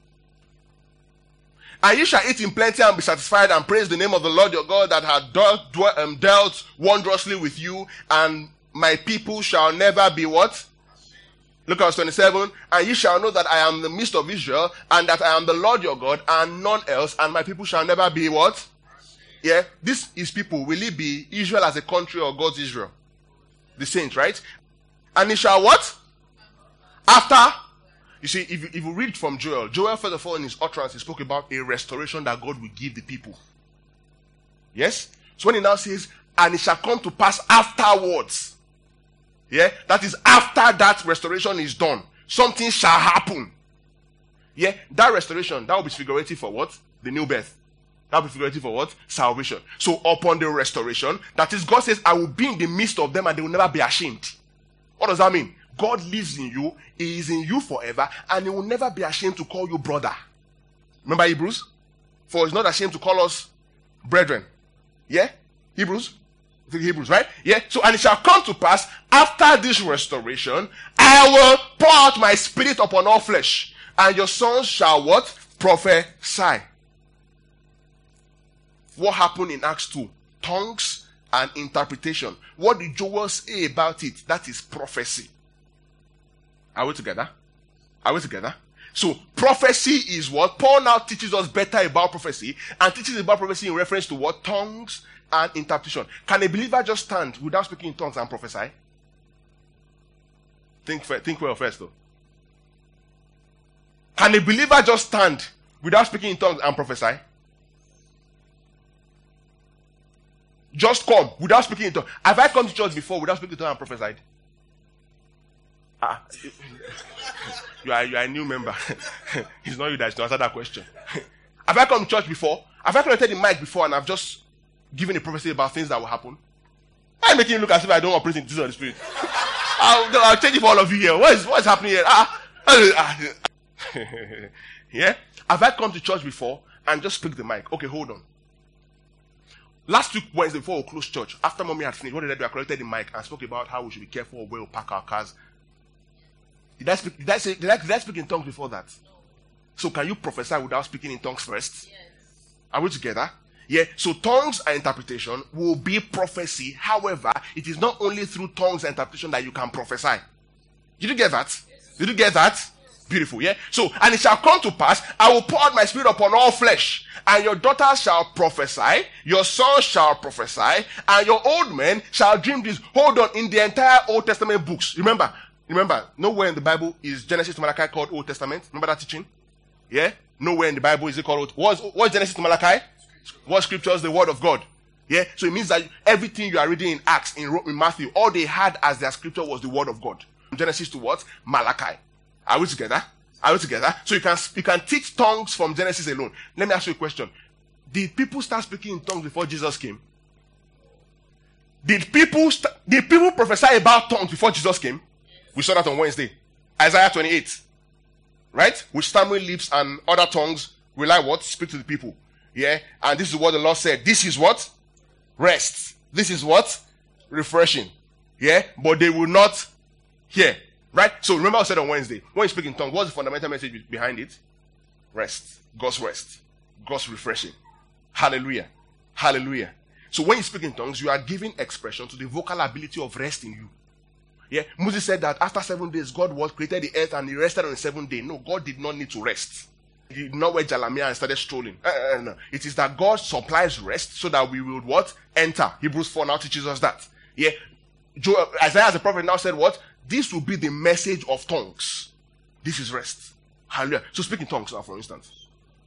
And ye shall eat in plenty and be satisfied, and praise the name of the Lord your God that hath dealt wondrously with you, and my people shall never be what? Look at verse 27. And ye shall know that I am the midst of Israel, and that I am the Lord your God, and none else, and my people shall never be what? Yeah, this is people. Will it be Israel as a country or God's Israel? The saints, right? And it shall what? After. You see, if you read from Joel, first of all, in his utterance, he spoke about a restoration that God will give the people. Yes? So when he now says, and it shall come to pass afterwards. Yeah? That is after that restoration is done. Something shall happen. Yeah? That restoration, that will be figurative for what? The new birth. That will be figurative for what? Salvation. So upon the restoration, that is, God says, I will be in the midst of them and they will never be ashamed. What does that mean? God lives in you, He is in you forever, and He will never be ashamed to call you brother. Remember Hebrews? For He's not ashamed to call us brethren. Yeah? Hebrews? I think Hebrews, right? Yeah? So, and it shall come to pass, after this restoration, I will pour out my spirit upon all flesh, and your sons shall what? Prophesy. What happened in Acts 2? Tongues and interpretation. What did Joel say about it? That is prophecy. Are we together? Are we together? So, prophecy is what? Paul now teaches us better about prophecy, and teaches about prophecy in reference to what? Tongues and interpretation. Can a believer just stand without speaking in tongues and prophesy? Think well first, though. Can a believer just stand without speaking in tongues and prophesy? Just come without speaking in tongues. Have I come to church before without speaking in tongues and prophesied? You are a new member. It's not you that is to answer that question. Have I come to church before? Have I connected the mic before and I've just given a prophecy about things that will happen? I'm making it look as if I don't operate in the Holy Spirit. I'll change it for all of you here. What is happening here? Yeah? Have I come to church before and just speak the mic? Okay, hold on. Last week, Wednesday, before we closed church, after mommy had finished, what did I do? I connected the mic and spoke about how we should be careful where we park our cars. Did I speak in tongues before that? No. So can you prophesy without speaking in tongues first? Yes. Are we together? Yeah. So tongues and interpretation will be prophecy. However, it is not only through tongues and interpretation that you can prophesy. Did you get that? Yes. Did you get that? Yes. Beautiful. Yeah. So, and it shall come to pass, I will pour out my spirit upon all flesh, and your daughters shall prophesy, your sons shall prophesy, and your old men shall dream this. Hold on. In the entire Old Testament books, remember, nowhere in the Bible is Genesis to Malachi called Old Testament. Remember that teaching? Yeah? Nowhere in the Bible is it called Old. What's Genesis to Malachi? What scriptures? The word of God. Yeah? So it means that everything you are reading in Acts, in Matthew, all they had as their scripture was the word of God. From Genesis to what? Malachi. Are we together? Are we together? So you can teach tongues from Genesis alone. Let me ask you a question. Did people start speaking in tongues before Jesus came? Did people prophesy about tongues before Jesus came? We saw that on Wednesday. Isaiah 28. Right? Which Samuel lips and other tongues will I what? Speak to the people. Yeah? And this is what the Lord said. This is what? Rest. This is what? Refreshing. Yeah? But they will not hear. Right? So remember I said on Wednesday, when you speak in tongues, what's the fundamental message behind it? Rest. God's rest. God's refreshing. Hallelujah. Hallelujah. So when you speak in tongues, you are giving expression to the vocal ability of rest in you. Yeah, Moses said that after 7 days, God created the earth and He rested on the 7th day. No, God did not need to rest. He did not wear jalamia and started strolling. No. It is that God supplies rest so that we will what? Enter. Hebrews 4 now teaches us that. Yeah, Isaiah as a prophet now said what? This will be the message of tongues. This is rest. Hallelujah. So speak in tongues now, for instance.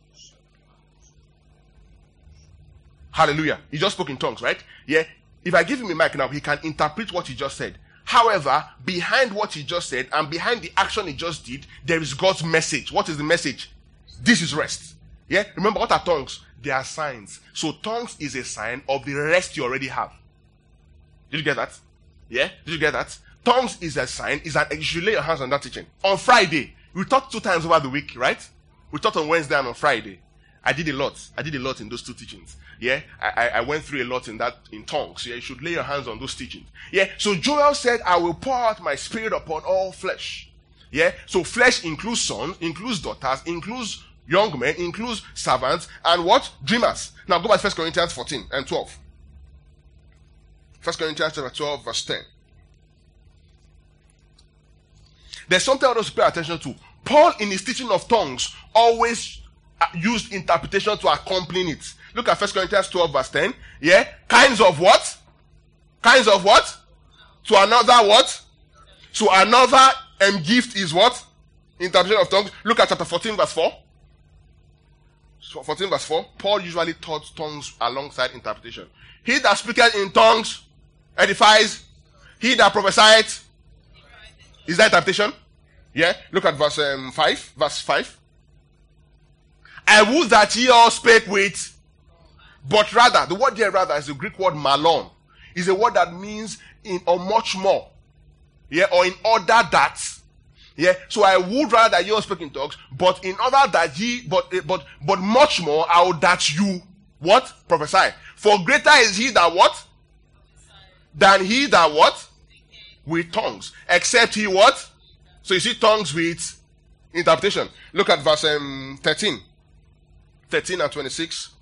Hallelujah. He just spoke in tongues, right? Yeah. If I give him a mic now, he can interpret what he just said. However, behind what he just said and behind the action he just did, there is God's message. What is the message? This is rest. Yeah? Remember, what are tongues? They are signs. So tongues is a sign of the rest you already have. Did you get that? Yeah? Did you get that? Tongues is a sign. You should lay your hands on that teaching. On Friday, we taught 2 times over the week, right? We taught on Wednesday and on Friday. I did a lot in those 2 teachings. Yeah? I went through a lot in tongues. Yeah? You should lay your hands on those teachings. Yeah? So Joel said, I will pour out my spirit upon all flesh. Yeah? So flesh includes sons, includes daughters, includes young men, includes servants, and what? Dreamers. Now go back to 1 Corinthians 14 and 12. 1 Corinthians chapter 12, verse 10. There's something I want us to pay attention to. Paul, in his teaching of tongues, always used interpretation to accompany it. Look at 1 Corinthians 12, verse 10. Yeah? Kinds of what? Kinds of what? To another what? So another gift is what? Interpretation of tongues. Look at chapter 14, verse 4. 14 verse 4. Paul usually taught tongues alongside interpretation. He that speaketh in tongues edifies. He that prophesieth. Is that interpretation? Yeah. Look at verse 5. Verse 5. I would that ye all spake with, but rather, the word here rather is the Greek word malon. Is a word that means in or much more. Yeah, or in order that. Yeah, so I would rather that you all speak in tongues, but in order that ye, but much more, I would that you, what? Prophesy. For greater is he that what? Than he that what? With tongues. Except he what? So you see tongues with interpretation. Look at verse 13. 13 and 26.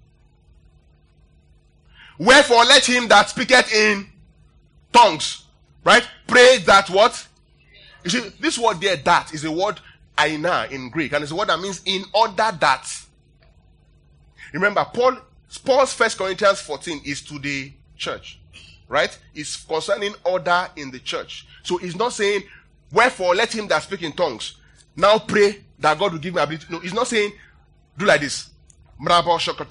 Wherefore let him that speaketh in tongues, right? Pray that what? You see, this word there, that, is a word aina in Greek, and it's a word that means in order that. Remember, Paul's 1 Corinthians 14 is to the church, right? It's concerning order in the church. So he's not saying, wherefore let him that speak in tongues now pray that God will give me ability. No, he's not saying, do like this. Lord,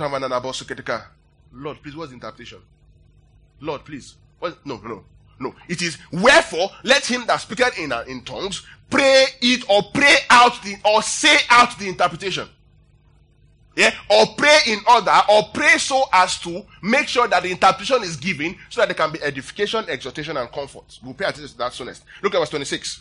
please, what's the interpretation? Lord, please. What? No. It is, wherefore, let him that speaketh in tongues pray it or pray out or say out the interpretation. Yeah? Or pray in order, or pray so as to make sure that the interpretation is given so that there can be edification, exhortation, and comfort. We'll pay attention to that soonest. Look at verse 26.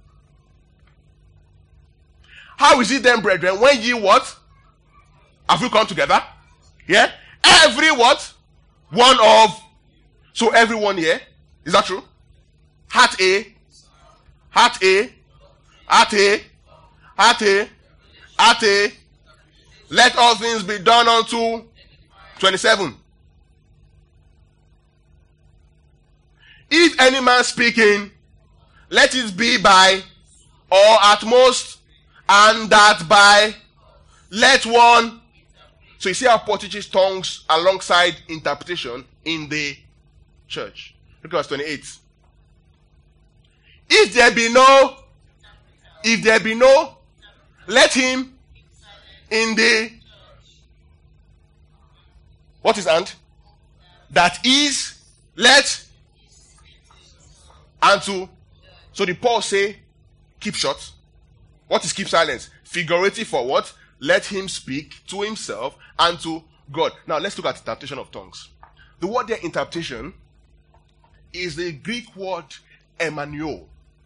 How is it then, brethren, when ye what? Have you come together? Yeah? Every what? One of. So everyone here. Is that true? Heart A. Heart A. Heart A. Heart A. Heart A. Let all things be done unto 27. If any man speaking, let it be by, or at most, and that by, let one. So you see how Paul teaches tongues alongside interpretation in the church. Look at verse 28. If there be no, let him in the, what is and? That is, let, and to. So the Paul say, keep short. What is keep silence? Figurative for what? Let him speak to himself and to God. Now let's look at interpretation of tongues. The word there, interpretation, is the Greek word emanio.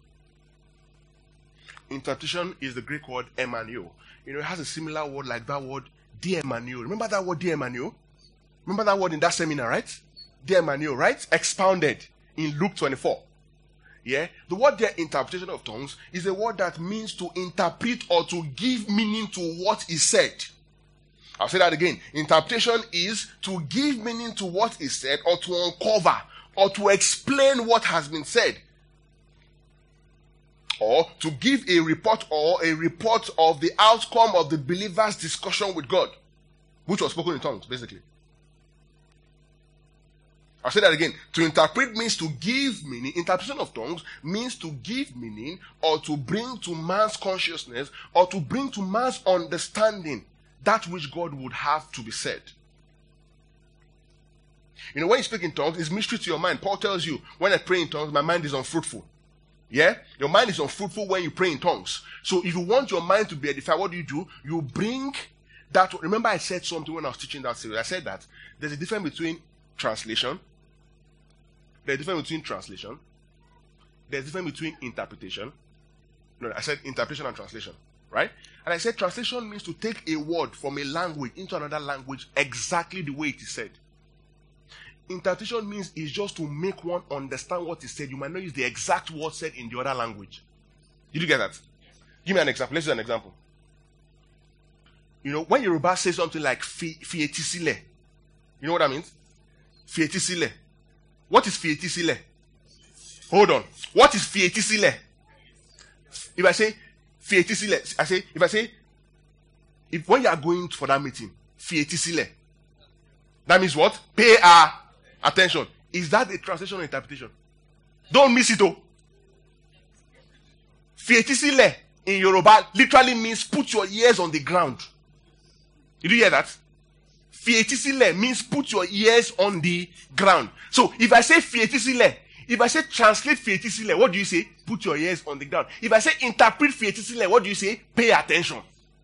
Interpretation is the Greek word emanio. You know, it has a similar word like that word, diemanio. Remember that word, diemanio? Remember that word in that seminar, right? Diemanio, right? Expounded in Luke 24. Yeah? The word there, interpretation of tongues, is a word that means to interpret or to give meaning to what is said. I'll say that again. Interpretation is to give meaning to what is said, or to uncover, or to explain what has been said, or to give a report of the outcome of the believer's discussion with God, which was spoken in tongues, basically. I'll say that again. To interpret means to give meaning. Interpretation of tongues means to give meaning, or to bring to man's consciousness, or to bring to man's understanding that which God would have to be said. You know, when you speak in tongues, it's mystery to your mind. Paul tells you, when I pray in tongues, my mind is unfruitful. Yeah? Your mind is unfruitful when you pray in tongues. So if you want your mind to be edified, what do? You bring that. Remember I said something when I was teaching that series. I said that there's a difference between translation There's a difference between translation. There's a difference between interpretation. No, I said interpretation and translation, right? And I said translation means to take a word from a language into another language exactly the way it is said. Interpretation means is just to make one understand what is said. You might not use the exact word said in the other language. Did you get that? Give me an example. Let's use an example. You know, when Yoruba says something like fietisile, you know what that means? Fietisile. What is fietisile? Hold on. What is fietisile? If I say fietisile, if when you are going for that meeting, fietisile, that means what? Pay attention. Is that a translation or interpretation? Don't miss it, oh. Fietisile in Yoruba literally means put your ears on the ground. Did you hear that? Fietisile means put your ears on the ground. So if I say fietisile, if I say translate fietisile, what do you say? Put your ears on the ground. If I say interpret fietisile, what do you say? Pay attention.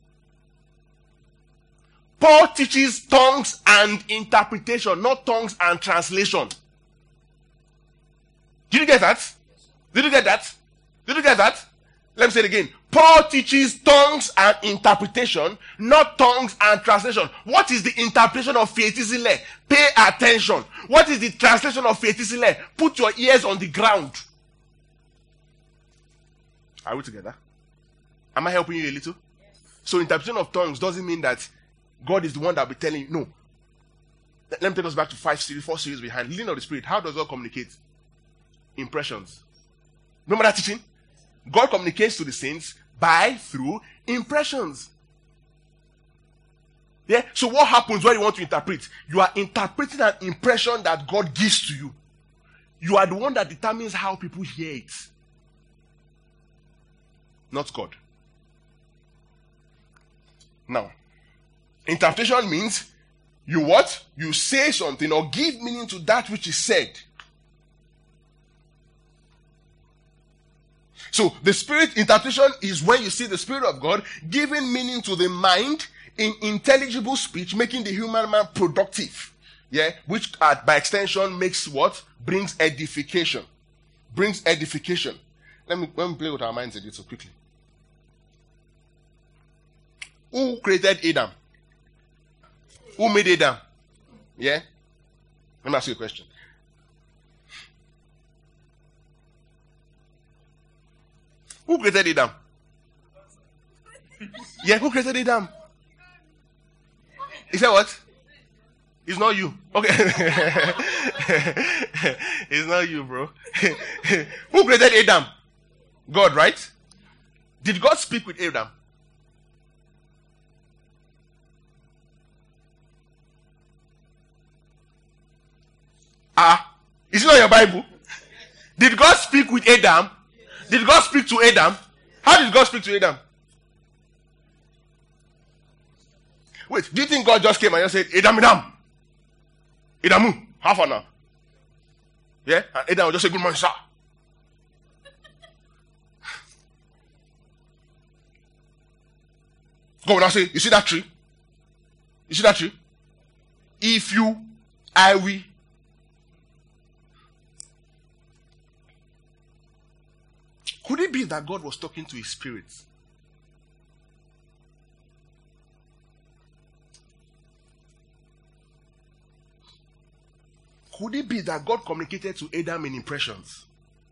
Paul teaches tongues and interpretation, not tongues and translation. Did you get that? Did you get that? Did you get that? Let me say it again. Paul teaches tongues and interpretation, not tongues and translation. What is the interpretation of fietisile? Pay attention. What is the translation of fietisile? Put your ears on the ground. Are we together? Am I helping you a little? Yes. So interpretation of tongues doesn't mean that God is the one that will be telling you. No. Let me take us back to 4 series behind. Leading of the Spirit. How does God communicate? Impressions. Remember that teaching? God communicates to the saints through impressions. Yeah? So what happens when you want to interpret? You are interpreting an impression that God gives to you. You are the one that determines how people hear it. Not God. Now, interpretation means you what? You say something or give meaning to that which is said. So the Spirit interpretation is when you see the Spirit of God giving meaning to the mind in intelligible speech, making the human man productive. Yeah, which by extension makes what? Brings edification. Brings edification. Let me play with our minds a little quickly. Who created Adam? Who made Adam? Yeah? Let me ask you a question. Who created Adam? Yeah, who created Adam? He said what? It's not you. Okay. It's not you, bro. Who created Adam? God, right? Did God speak with Adam? Is it not your Bible? Did God speak with Adam? Did God speak to Adam? How did God speak to Adam? Wait, do you think God just came and just said, Adamu, half an hour? Yeah? And Adam will just say, good morning, sir. God will now say, you see that tree? You see that tree? If you, I will. Could it be that God was talking to his spirit? Could it be that God communicated to Adam in impressions?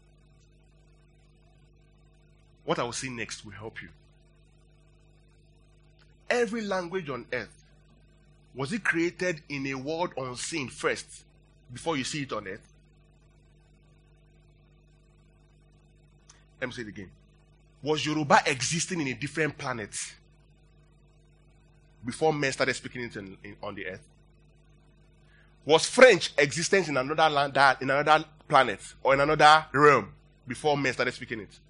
What I will say next will help you. Every language on earth, was it created in a world unseen first before you see it on earth? Let me say it again. Was Yoruba existing in a different planet before men started speaking it on the earth? Was French existing in another land, in another planet, or in another realm before men started speaking it?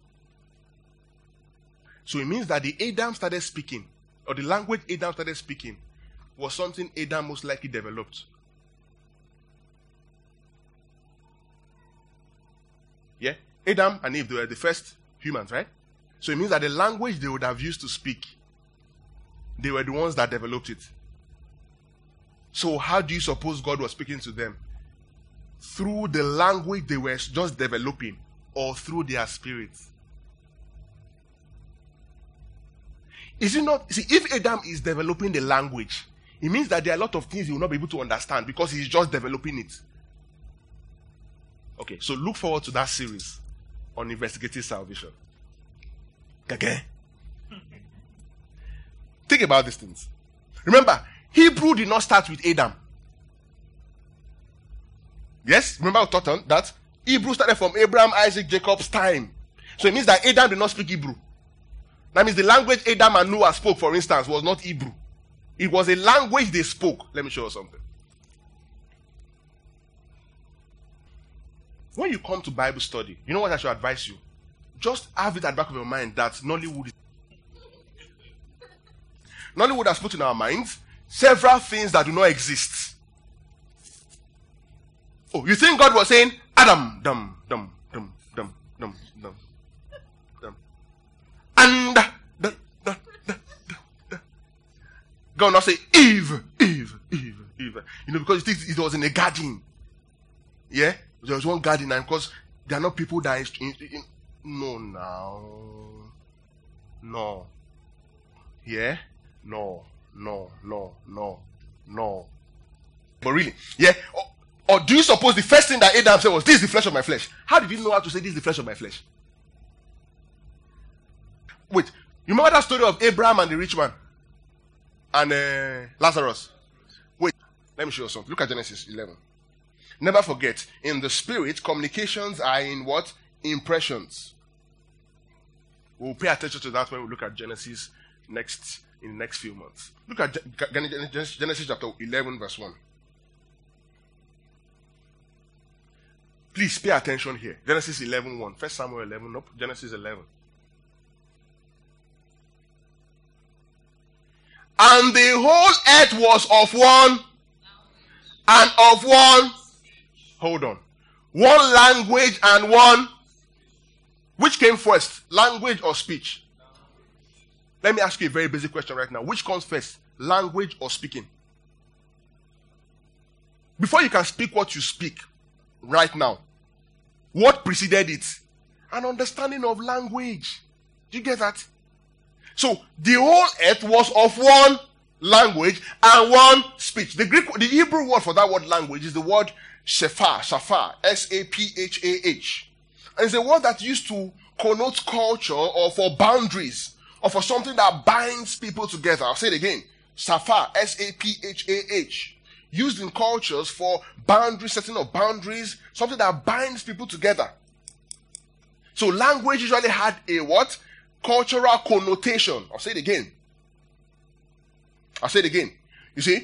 So it means that the Adam started speaking, or the language Adam started speaking, was something Adam most likely developed. Yeah? Adam and Eve, they were the first humans, right? So it means that the language they would have used to speak, they were the ones that developed it. So how do you suppose God was speaking to them? through the language they were just developing or through their spirits? Is it not? See, if Adam is developing the language, it means that there are a lot of things he will not be able to understand because he's just developing it. Okay, so look forward to that series on investigative salvation. Okay? Think about these things. Remember, Hebrew did not start with Adam. Yes? Remember I taught on that? Hebrew started from Abraham, Isaac, Jacob's time. So it means that Adam did not speak Hebrew. That means the language Adam and Noah spoke, for instance, was not Hebrew. It was a language they spoke. Let me show you something. When you come to Bible study, you know what I should advise you? Just have it at the back of your mind that Nollywood has put in our minds several things that do not exist. Oh, you think God was saying, Adam, dum, dum, dum, dum, dum, dum, dum. And God not say, Eve. You know, because it was in a garden. Yeah? There was one garden, and because there are not people that No. Yeah? No. But really, yeah? Or do you suppose the first thing that Adam said was, this is the flesh of my flesh? How did he know how to say this is the flesh of my flesh? Wait, you remember that story of Abraham and the rich man? And Lazarus? Wait, let me show you something. Look at Genesis 11. Never forget, in the spirit, communications are in what? Impressions. We'll pay attention to that when we look at Genesis in the next few months. Look at Genesis chapter 11, verse 1. Please pay attention here. Genesis 11, 1. 1 Samuel 11, nope. Genesis 11. And the whole earth was of one, and of one, hold on, one language and one, which came first, language or speech? Let me ask you a very basic question right now. Which comes first, language or speaking? Before you can speak what you speak right now, what preceded it? An understanding of language. Do you get that? So the whole earth was of one language and one speech. The Hebrew word for that word language is the word shafah, S-A-P-H-A-H. And it's a word that used to connote culture or for boundaries or for something that binds people together. I'll say it again. Shafah, S-A-P-H-A-H. Used in cultures for boundaries, setting of boundaries, something that binds people together. So language usually had a what? Cultural connotation. I'll say it again. You see?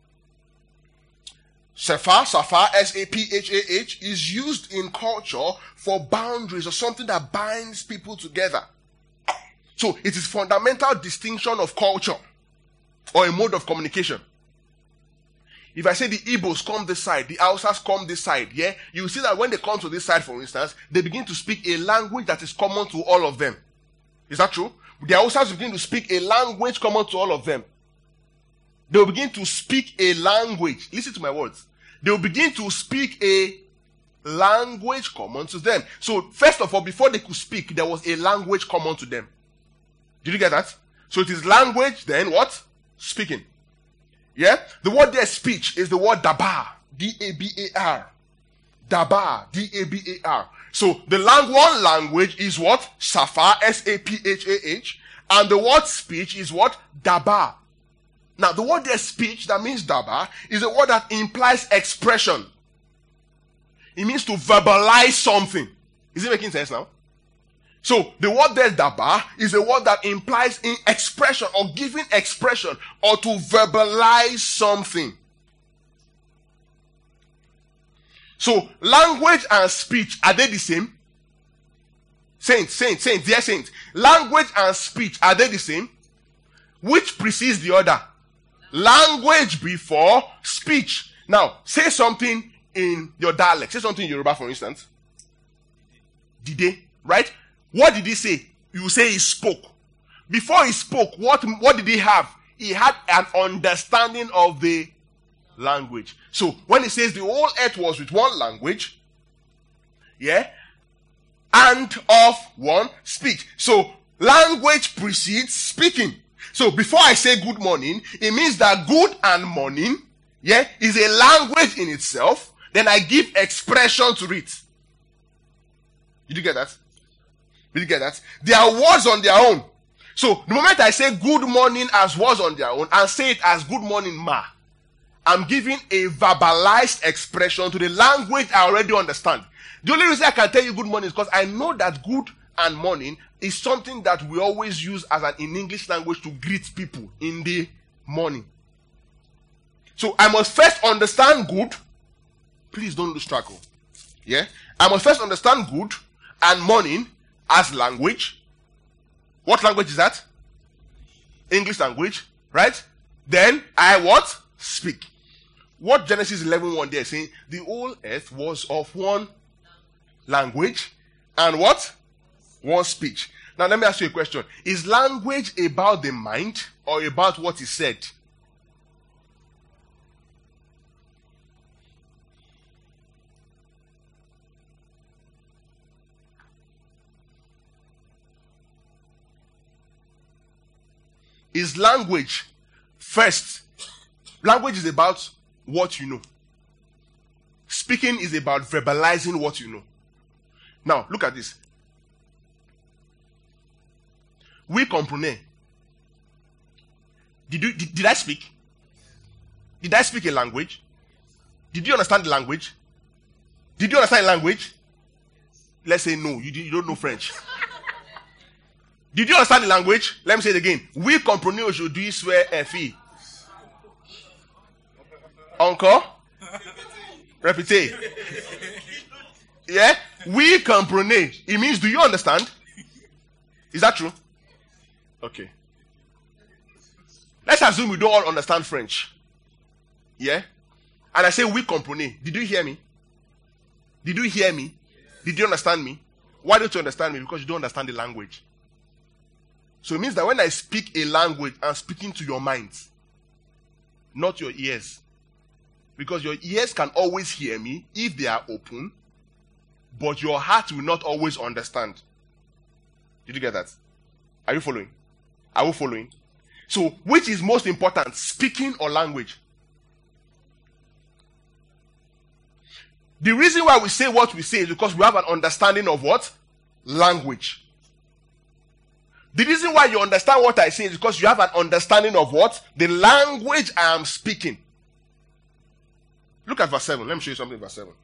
Safa, S-A-P-H-A-H, is used in culture for boundaries or something that binds people together. So it is fundamental distinction of culture or a mode of communication. If I say the Igbos come this side, the Hausas come this side, yeah, you will see that when they come to this side, for instance, they begin to speak a language that is common to all of them. Is that true? The Hausas begin to speak a language common to all of them. They will begin to speak a language. Listen to my words. They will begin to speak a language common to them. So, first of all, before they could speak, there was a language common to them. Did you get that? So it is language, then what? Speaking. Yeah? The word there, speech, is the word dabar. D-A-B-A-R. Dabar. D-A-B-A-R. So the one language is what? Safa, S-A-P-H-A-H. And the word speech is what? Dabar. Now the word there, speech, that means dabar, is a word that implies expression. It means to verbalize something. Is it making sense now? So the word there, dabar, is a word that implies in expression or giving expression or to verbalize something. So language and speech, are they the same? Saints, dear saints. Language and speech, are they the same? Which precedes the other? Language before speech. Now, say something in your dialect. Say something in Yoruba, for instance. Dide, right? What did he say? You say he spoke. Before he spoke, what did he have? He had an understanding of the language. So when it says the whole earth was with one language, yeah, and of one speech. So language precedes speaking. So before I say good morning, it means that good and morning, yeah, is a language in itself. Then I give expression to it. Did you get that? Did you get that? They are words on their own. So the moment I say good morning as words on their own and say it as good morning ma, I'm giving a verbalized expression to the language I already understand. The only reason I can tell you good morning is because I know that good and morning is something that we always use in English language to greet people in the morning. So I must first understand good. Please don't lose track. Yeah? I must first understand good and morning as language. What language is that? English language, right? Then I what? Speak. What Genesis 11:1 there is saying, the whole earth was of one language and what? One speech. Now let me ask you a question. Is language about the mind or about what is said? Is language first? Language is about what you know. Speaking is about verbalizing what you know. Now, look at this. We comprenez. Did I speak? Did I speak a language? Did you understand the language? Did you understand the language? Let's say no, you don't know French. Did you understand the language? Let me say it again. We comprenez aujourd'hui soit fi. Encore? Répétez. Yeah? We comprenez. It means, do you understand? Is that true? Okay. Let's assume we don't all understand French. Yeah? And I say we comprenez. Did you hear me? Did you hear me? Did you understand me? Why don't you understand me? Because you don't understand the language. So it means that when I speak a language, I'm speaking to your minds, not your ears. Because your ears can always hear me if they are open, but your heart will not always understand. Did you get that? Are you following? Are we following? So, which is most important, speaking or language? The reason why we say what we say is because we have an understanding of what? Language. The reason why you understand what I say is because you have an understanding of what? The language I am speaking. Look at verse 7. Let me show you something in verse 7.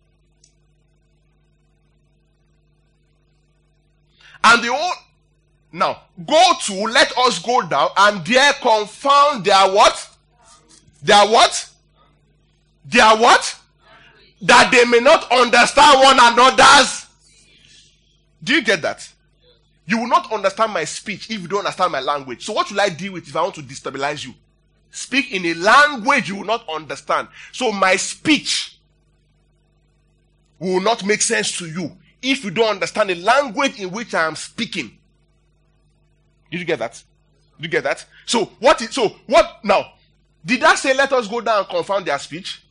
And the whole... Now, go to, let us go down, and there confound their what? Their what? Their what? That they may not understand one another's. Do you get that? You will not understand my speech if you don't understand my language. So what will I deal with if I want to destabilize you? Speak in a language you will not understand. So my speech will not make sense to you if you don't understand the language in which I am speaking. Did you get that? Did you get that? So what now? Did I say let us go down and confound their speech?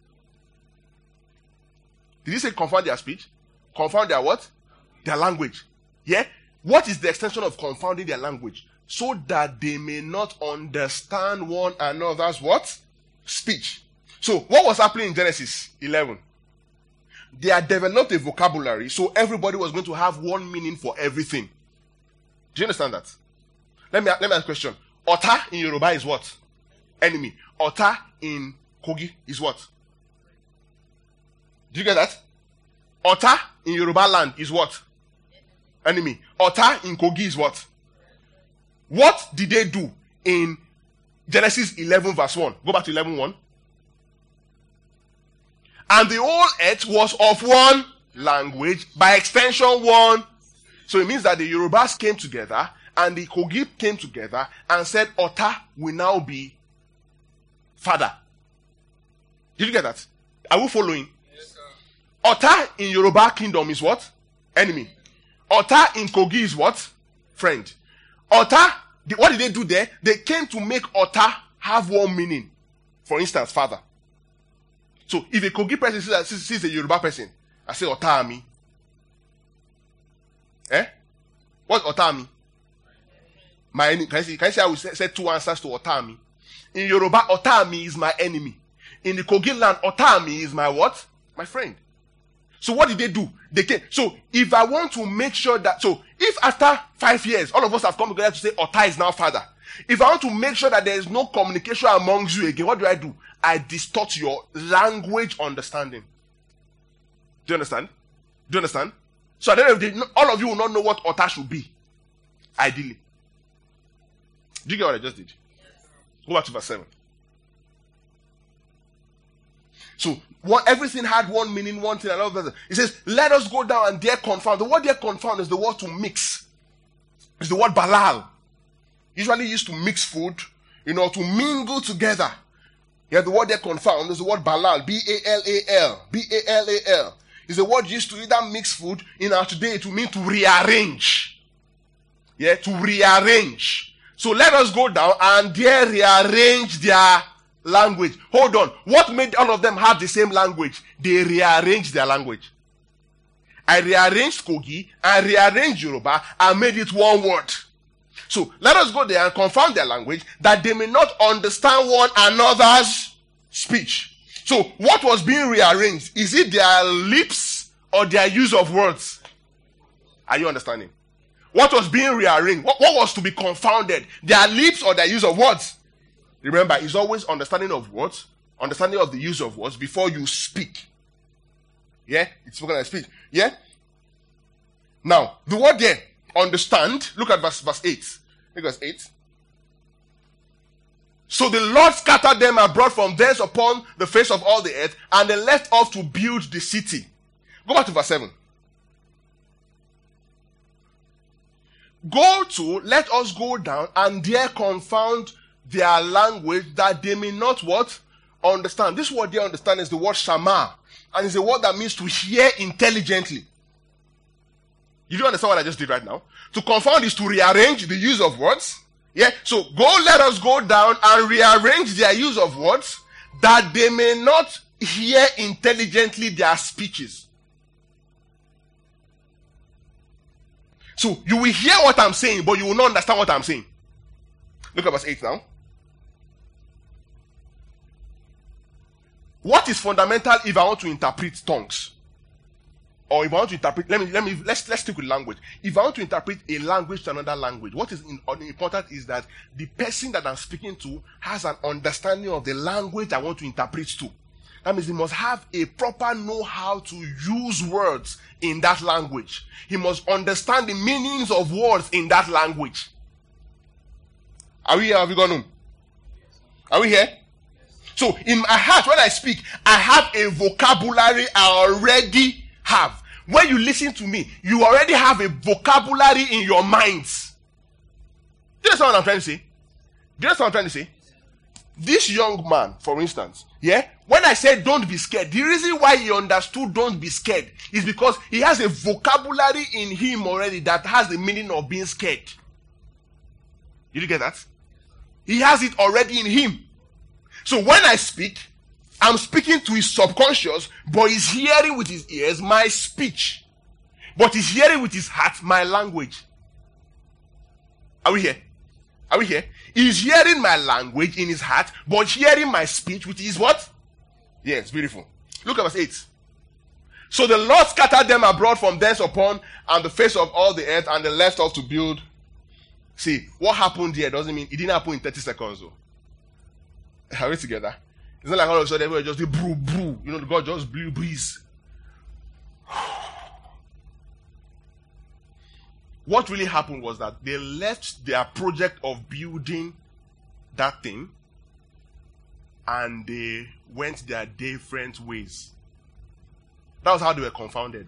Did he say confound their speech? Confound their what? Their language. Yeah? What is the extension of confounding their language? So that they may not understand one another's what? Speech. So, what was happening in Genesis 11? They had developed a vocabulary, so everybody was going to have one meaning for everything. Do you understand that? Let me ask a question. Ota in Yoruba is what? Enemy. Ota in Kogi is what? Do you get that? Ota in Yoruba land is what? Enemy. Ota in Kogi is what? What did they do in Genesis 11 verse 1? Go back to 11:1. And the whole earth was of one language, by extension one. So it means that the Yorubas came together and the Kogi came together and said Ota will now be father. Did you get that? Are we following? Yes, sir. Ota in Yoruba kingdom is what? Enemy. Ota in Kogi is what? Friend. Ota, what did they do there? They came to make Ota have one meaning. For instance, father. So if a Kogi person sees a Yoruba person, I say Otami. What's Otami? My enemy. Can you see I will say two answers to Otami? In Yoruba, Otami is my enemy. In the Kogi land, Otami is my what? My friend. So what did they do? They came. So if I want to make sure that, so if after 5 years, all of us have come together to say Ota is now father. If I want to make sure that there is no communication amongst you again, what do? I distort your language understanding. Do you understand? Do you understand? So at the end of the day, all of you will not know what Ota should be. Ideally. Do you get what I just did? Go back to verse 7. So everything had one meaning, one thing, another. It says, let us go down and there confound. The word there confound is the word to mix. It's the word balal. Usually used to mix food, to mingle together. Yeah, the word there confound is the word balal. B-A-L-A-L. B-A-L-A-L. Is the word used to either mix food. In our today, it will mean to rearrange. Yeah, to rearrange. So let us go down and there rearrange their language. Hold on. What made all of them have the same language? They rearranged their language. I rearranged Kogi, I rearranged Yoruba, and made it one word. So let us go there and confound their language that they may not understand one another's speech. So what was being rearranged? Is it their lips or their use of words? Are you understanding? What was being rearranged? What was to be confounded? Their lips or their use of words? Remember, it's always understanding of words, understanding of the use of words before you speak. Yeah? It's spoken as speech. Yeah? Now, the word there, understand, look at verse 8. Look at verse 8. So the Lord scattered them and brought from thence upon the face of all the earth, and they left off to build the city. Go back to verse 7. Let us go down and there confound their language that they may not what? Understand. This word they understand is the word shama. And it's a word that means to hear intelligently. You don't understand what I just did right now? To confound is to rearrange the use of words. Yeah. So let us go down and rearrange their use of words that they may not hear intelligently their speeches. So you will hear what I'm saying, but you will not understand what I'm saying. Look at verse 8 now. What is fundamental if I want to interpret tongues? Or if I want to interpret, let's stick with language. If I want to interpret a language to another language, what is important is that the person that I'm speaking to has an understanding of the language I want to interpret to. That means he must have a proper know-how to use words in that language. He must understand the meanings of words in that language. Are we here? Have we gone home? Are we here? So in my heart, when I speak, I have a vocabulary I already have. When you listen to me, you already have a vocabulary in your minds. Do you understand what I'm trying to say? Do you understand what I'm trying to say? This young man, for instance, yeah, when I said don't be scared, the reason why he understood don't be scared is because he has a vocabulary in him already that has the meaning of being scared. Did you get that? He has it already in him. So when I speak, I'm speaking to his subconscious, but he's hearing with his ears my speech. But he's hearing with his heart my language. Are we here? Are we here? He's hearing my language in his heart, but hearing my speech with his what? Yes, beautiful. Look at verse 8. So the Lord scattered them abroad from thence upon and the face of all the earth, and they left off to build. See, what happened here doesn't mean it didn't happen in 30 seconds though. Are we together? It's not like all of a sudden everybody just did brew, brew. God just blew breeze. What really happened was that they left their project of building that thing and they went their different ways. That was how they were confounded.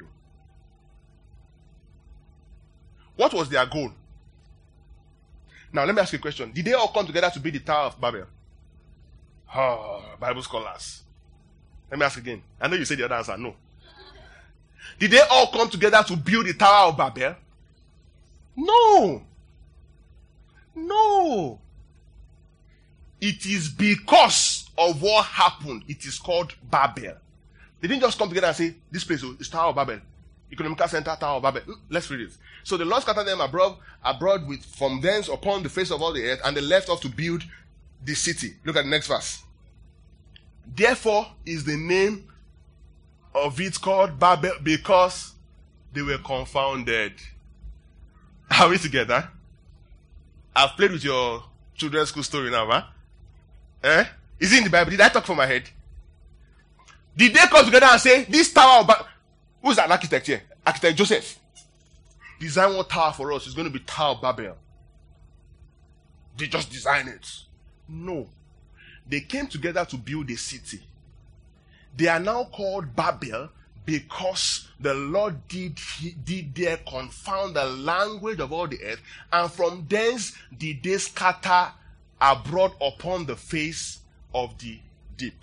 What was their goal? Now let me ask you a question. Did they all come together to build the Tower of Babel? Bible scholars. Let me ask again. I know you said the other answer. No. Did they all come together to build the Tower of Babel? No. No. It is because of what happened, it is called Babel. They didn't just come together and say, this place is Tower of Babel. Economical Center, Tower of Babel. Let's read it. So the Lord scattered them abroad with from thence upon the face of all the earth, and they left off to build the city. Look at the next verse. Therefore is the name of it called Babel, because they were confounded. Are we together? I've played with your children's school story now, huh? Is it in the Bible? Did I talk from my head? Did they come together and say, this Tower of Babel? Who's an architect here? Architect Joseph. Design one tower for us. It's going to be Tower of Babel. They just design it. No. They came together to build a city. They are now called Babel because the Lord did there confound the language of all the earth, and from thence did they scatter abroad upon the face of the deep.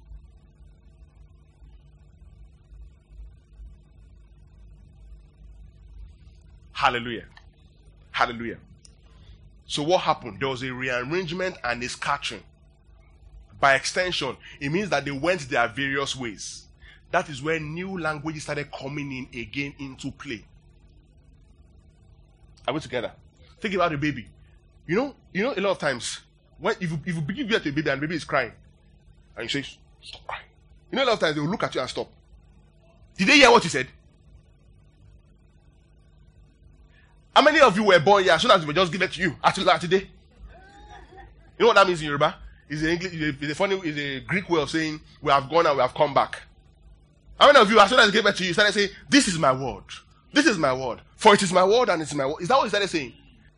Hallelujah. Hallelujah. So what happened? There was a rearrangement and a scattering. By extension, it means that they went their various ways. That is where new languages started coming in again into play. Are we together? Think about a baby. You know, a lot of times, if you give birth to a baby and the baby is crying, and you say, stop crying. A lot of times they will look at you and stop. Did they hear what you said? How many of you were born here as soon as we were just given to you? Today. You know what that means in Yoruba? It's a Greek way of saying, we have gone and we have come back. How many of you, as soon as I gave it to you, started saying, this is my word. This is my word. For it is my word and it's my word. Is that what you started saying?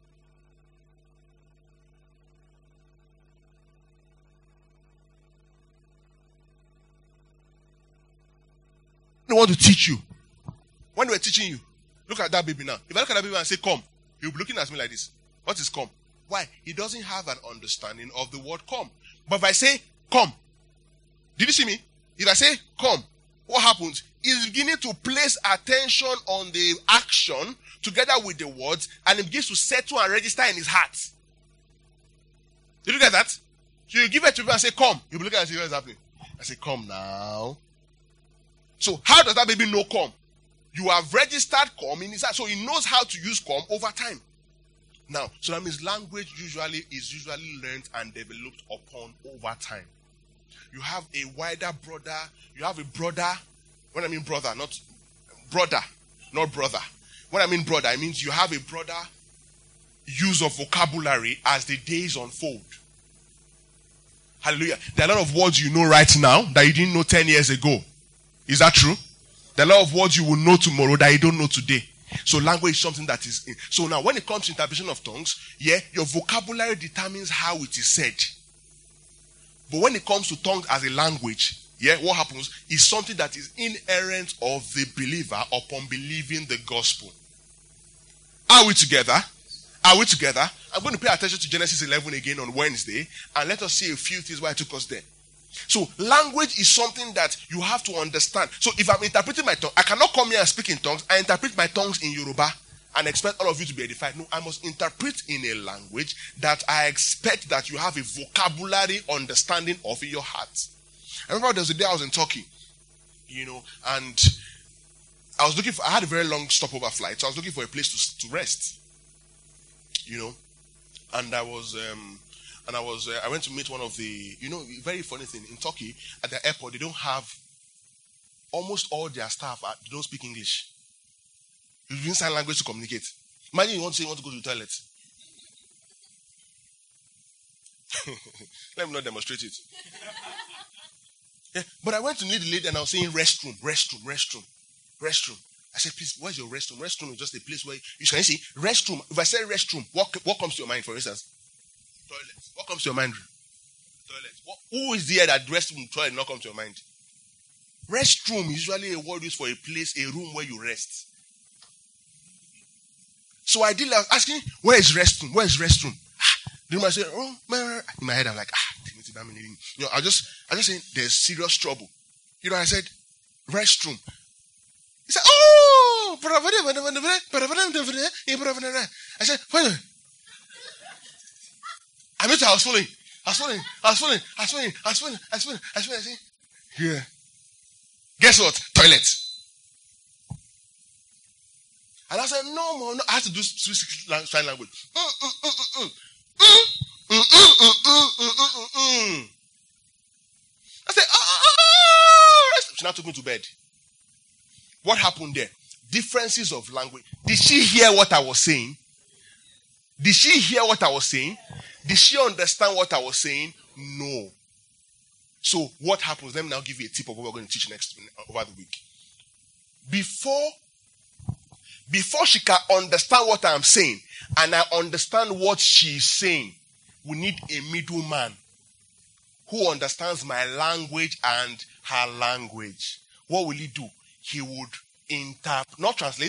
I want to teach you. When we're teaching you, look at that baby now. If I look at that baby and say, come, he'll be looking at me like this. What is come? Why? He doesn't have an understanding of the word come. But if I say, come, did you see me? If I say, come, what happens? He's beginning to place attention on the action together with the words, and he begins to settle and register in his heart. Did you get that? So you give it to him and say, come. He'll be looking at you, what's happening? I say, come now. So how does that baby know come? You have registered come in his heart, so he knows how to use come over time. Now, so that means language is usually learned and developed upon over time. You have a wider brother. You have a brother. When I mean brother, not brother. When I mean brother, it means you have a brother use of vocabulary as the days unfold. Hallelujah. There are a lot of words you know right now that you didn't know 10 years ago. Is that true? There are a lot of words you will know tomorrow that you don't know today. So language is something that is in. So now when it comes to interpretation of tongues, your vocabulary determines how it is said. But when it comes to tongues as a language, what happens is something that is inherent of the believer upon believing the gospel. Are we together? Are we together? I'm going to pay attention to Genesis 11 again on Wednesday, and let us see a few things why it took us there. So language is something that you have to understand. So if I'm interpreting my tongue, I cannot come here and speak in tongues. I interpret my tongues in Yoruba and expect all of you to be edified. No, I must interpret in a language that I expect that you have a vocabulary understanding of in your heart. I remember there was a day I was in Turkey, and I was I had a very long stopover flight, so I was looking for a place to rest, and I went to meet one of the, very funny thing, in Turkey, at the airport, they don't have, almost all their staff, they don't speak English. You use sign language to communicate. Imagine you want to go to the toilet. Let me not demonstrate it. But I went to meet the lady and I was saying restroom. I said, please, where's your restroom? Restroom is just a place where you can see restroom. If I say restroom, what comes to your mind, for instance? Toilet. What comes to your mind? Toilet. Who is there that restroom, toilet not come to your mind? Restroom is usually a word used for a place, a room where you rest. So I was asking, where is restroom? Where is restroom? Then I said, in my head, I'm like, I just saying there's serious trouble. I said, restroom. He said, oh, I said, I was following. I say, yeah. Guess what? Toilet. And I said, no. I had to do sign language. I said, she now took me to bed. What happened there? Differences of language. Did she hear what I was saying? Did she hear what I was saying? Did she understand what I was saying? No. So what happens? Let me now give you a tip of what we're going to teach next over the week. Before she can understand what I'm saying and I understand what she's saying, we need a middleman who understands my language and her language. What will he do? He would not translate,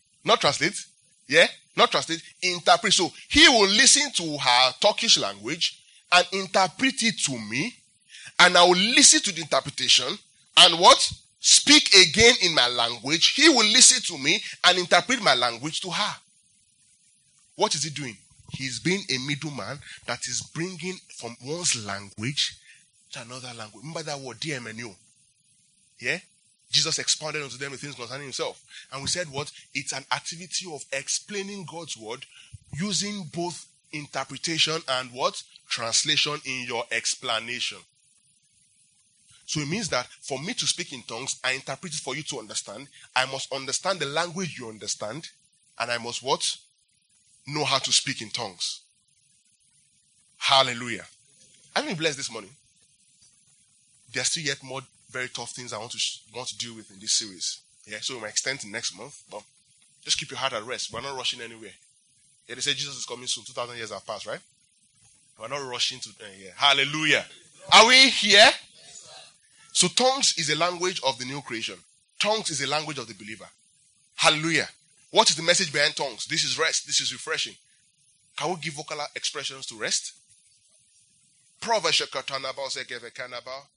interpret. So he will listen to her Turkish language and interpret it to me, and I will listen to the interpretation and what? Speak again in my language. He will listen to me and interpret my language to her. What is he doing? He's being a middleman that is bringing from one's language to another language. Remember that word, DMNU? Yeah? Jesus expounded unto them the things concerning himself. And we said what? It's an activity of explaining God's word using both interpretation and what? Translation in your explanation. So it means that for me to speak in tongues, I interpret it for you to understand. I must understand the language you understand. And I must what? Know how to speak in tongues. Hallelujah. I've been blessed this morning. There are still yet more very tough things I want to deal with in this series. Yeah, so we might extend to next month. But just keep your heart at rest. We're not rushing anywhere. Yeah, they say Jesus is coming soon. 2,000 years have passed, right? We're not rushing to yeah. Hallelujah. Are we here? So tongues is a language of the new creation. Tongues is a language of the believer. Hallelujah. What is the message behind tongues? This is rest. This is refreshing. Can we give vocal expressions to rest?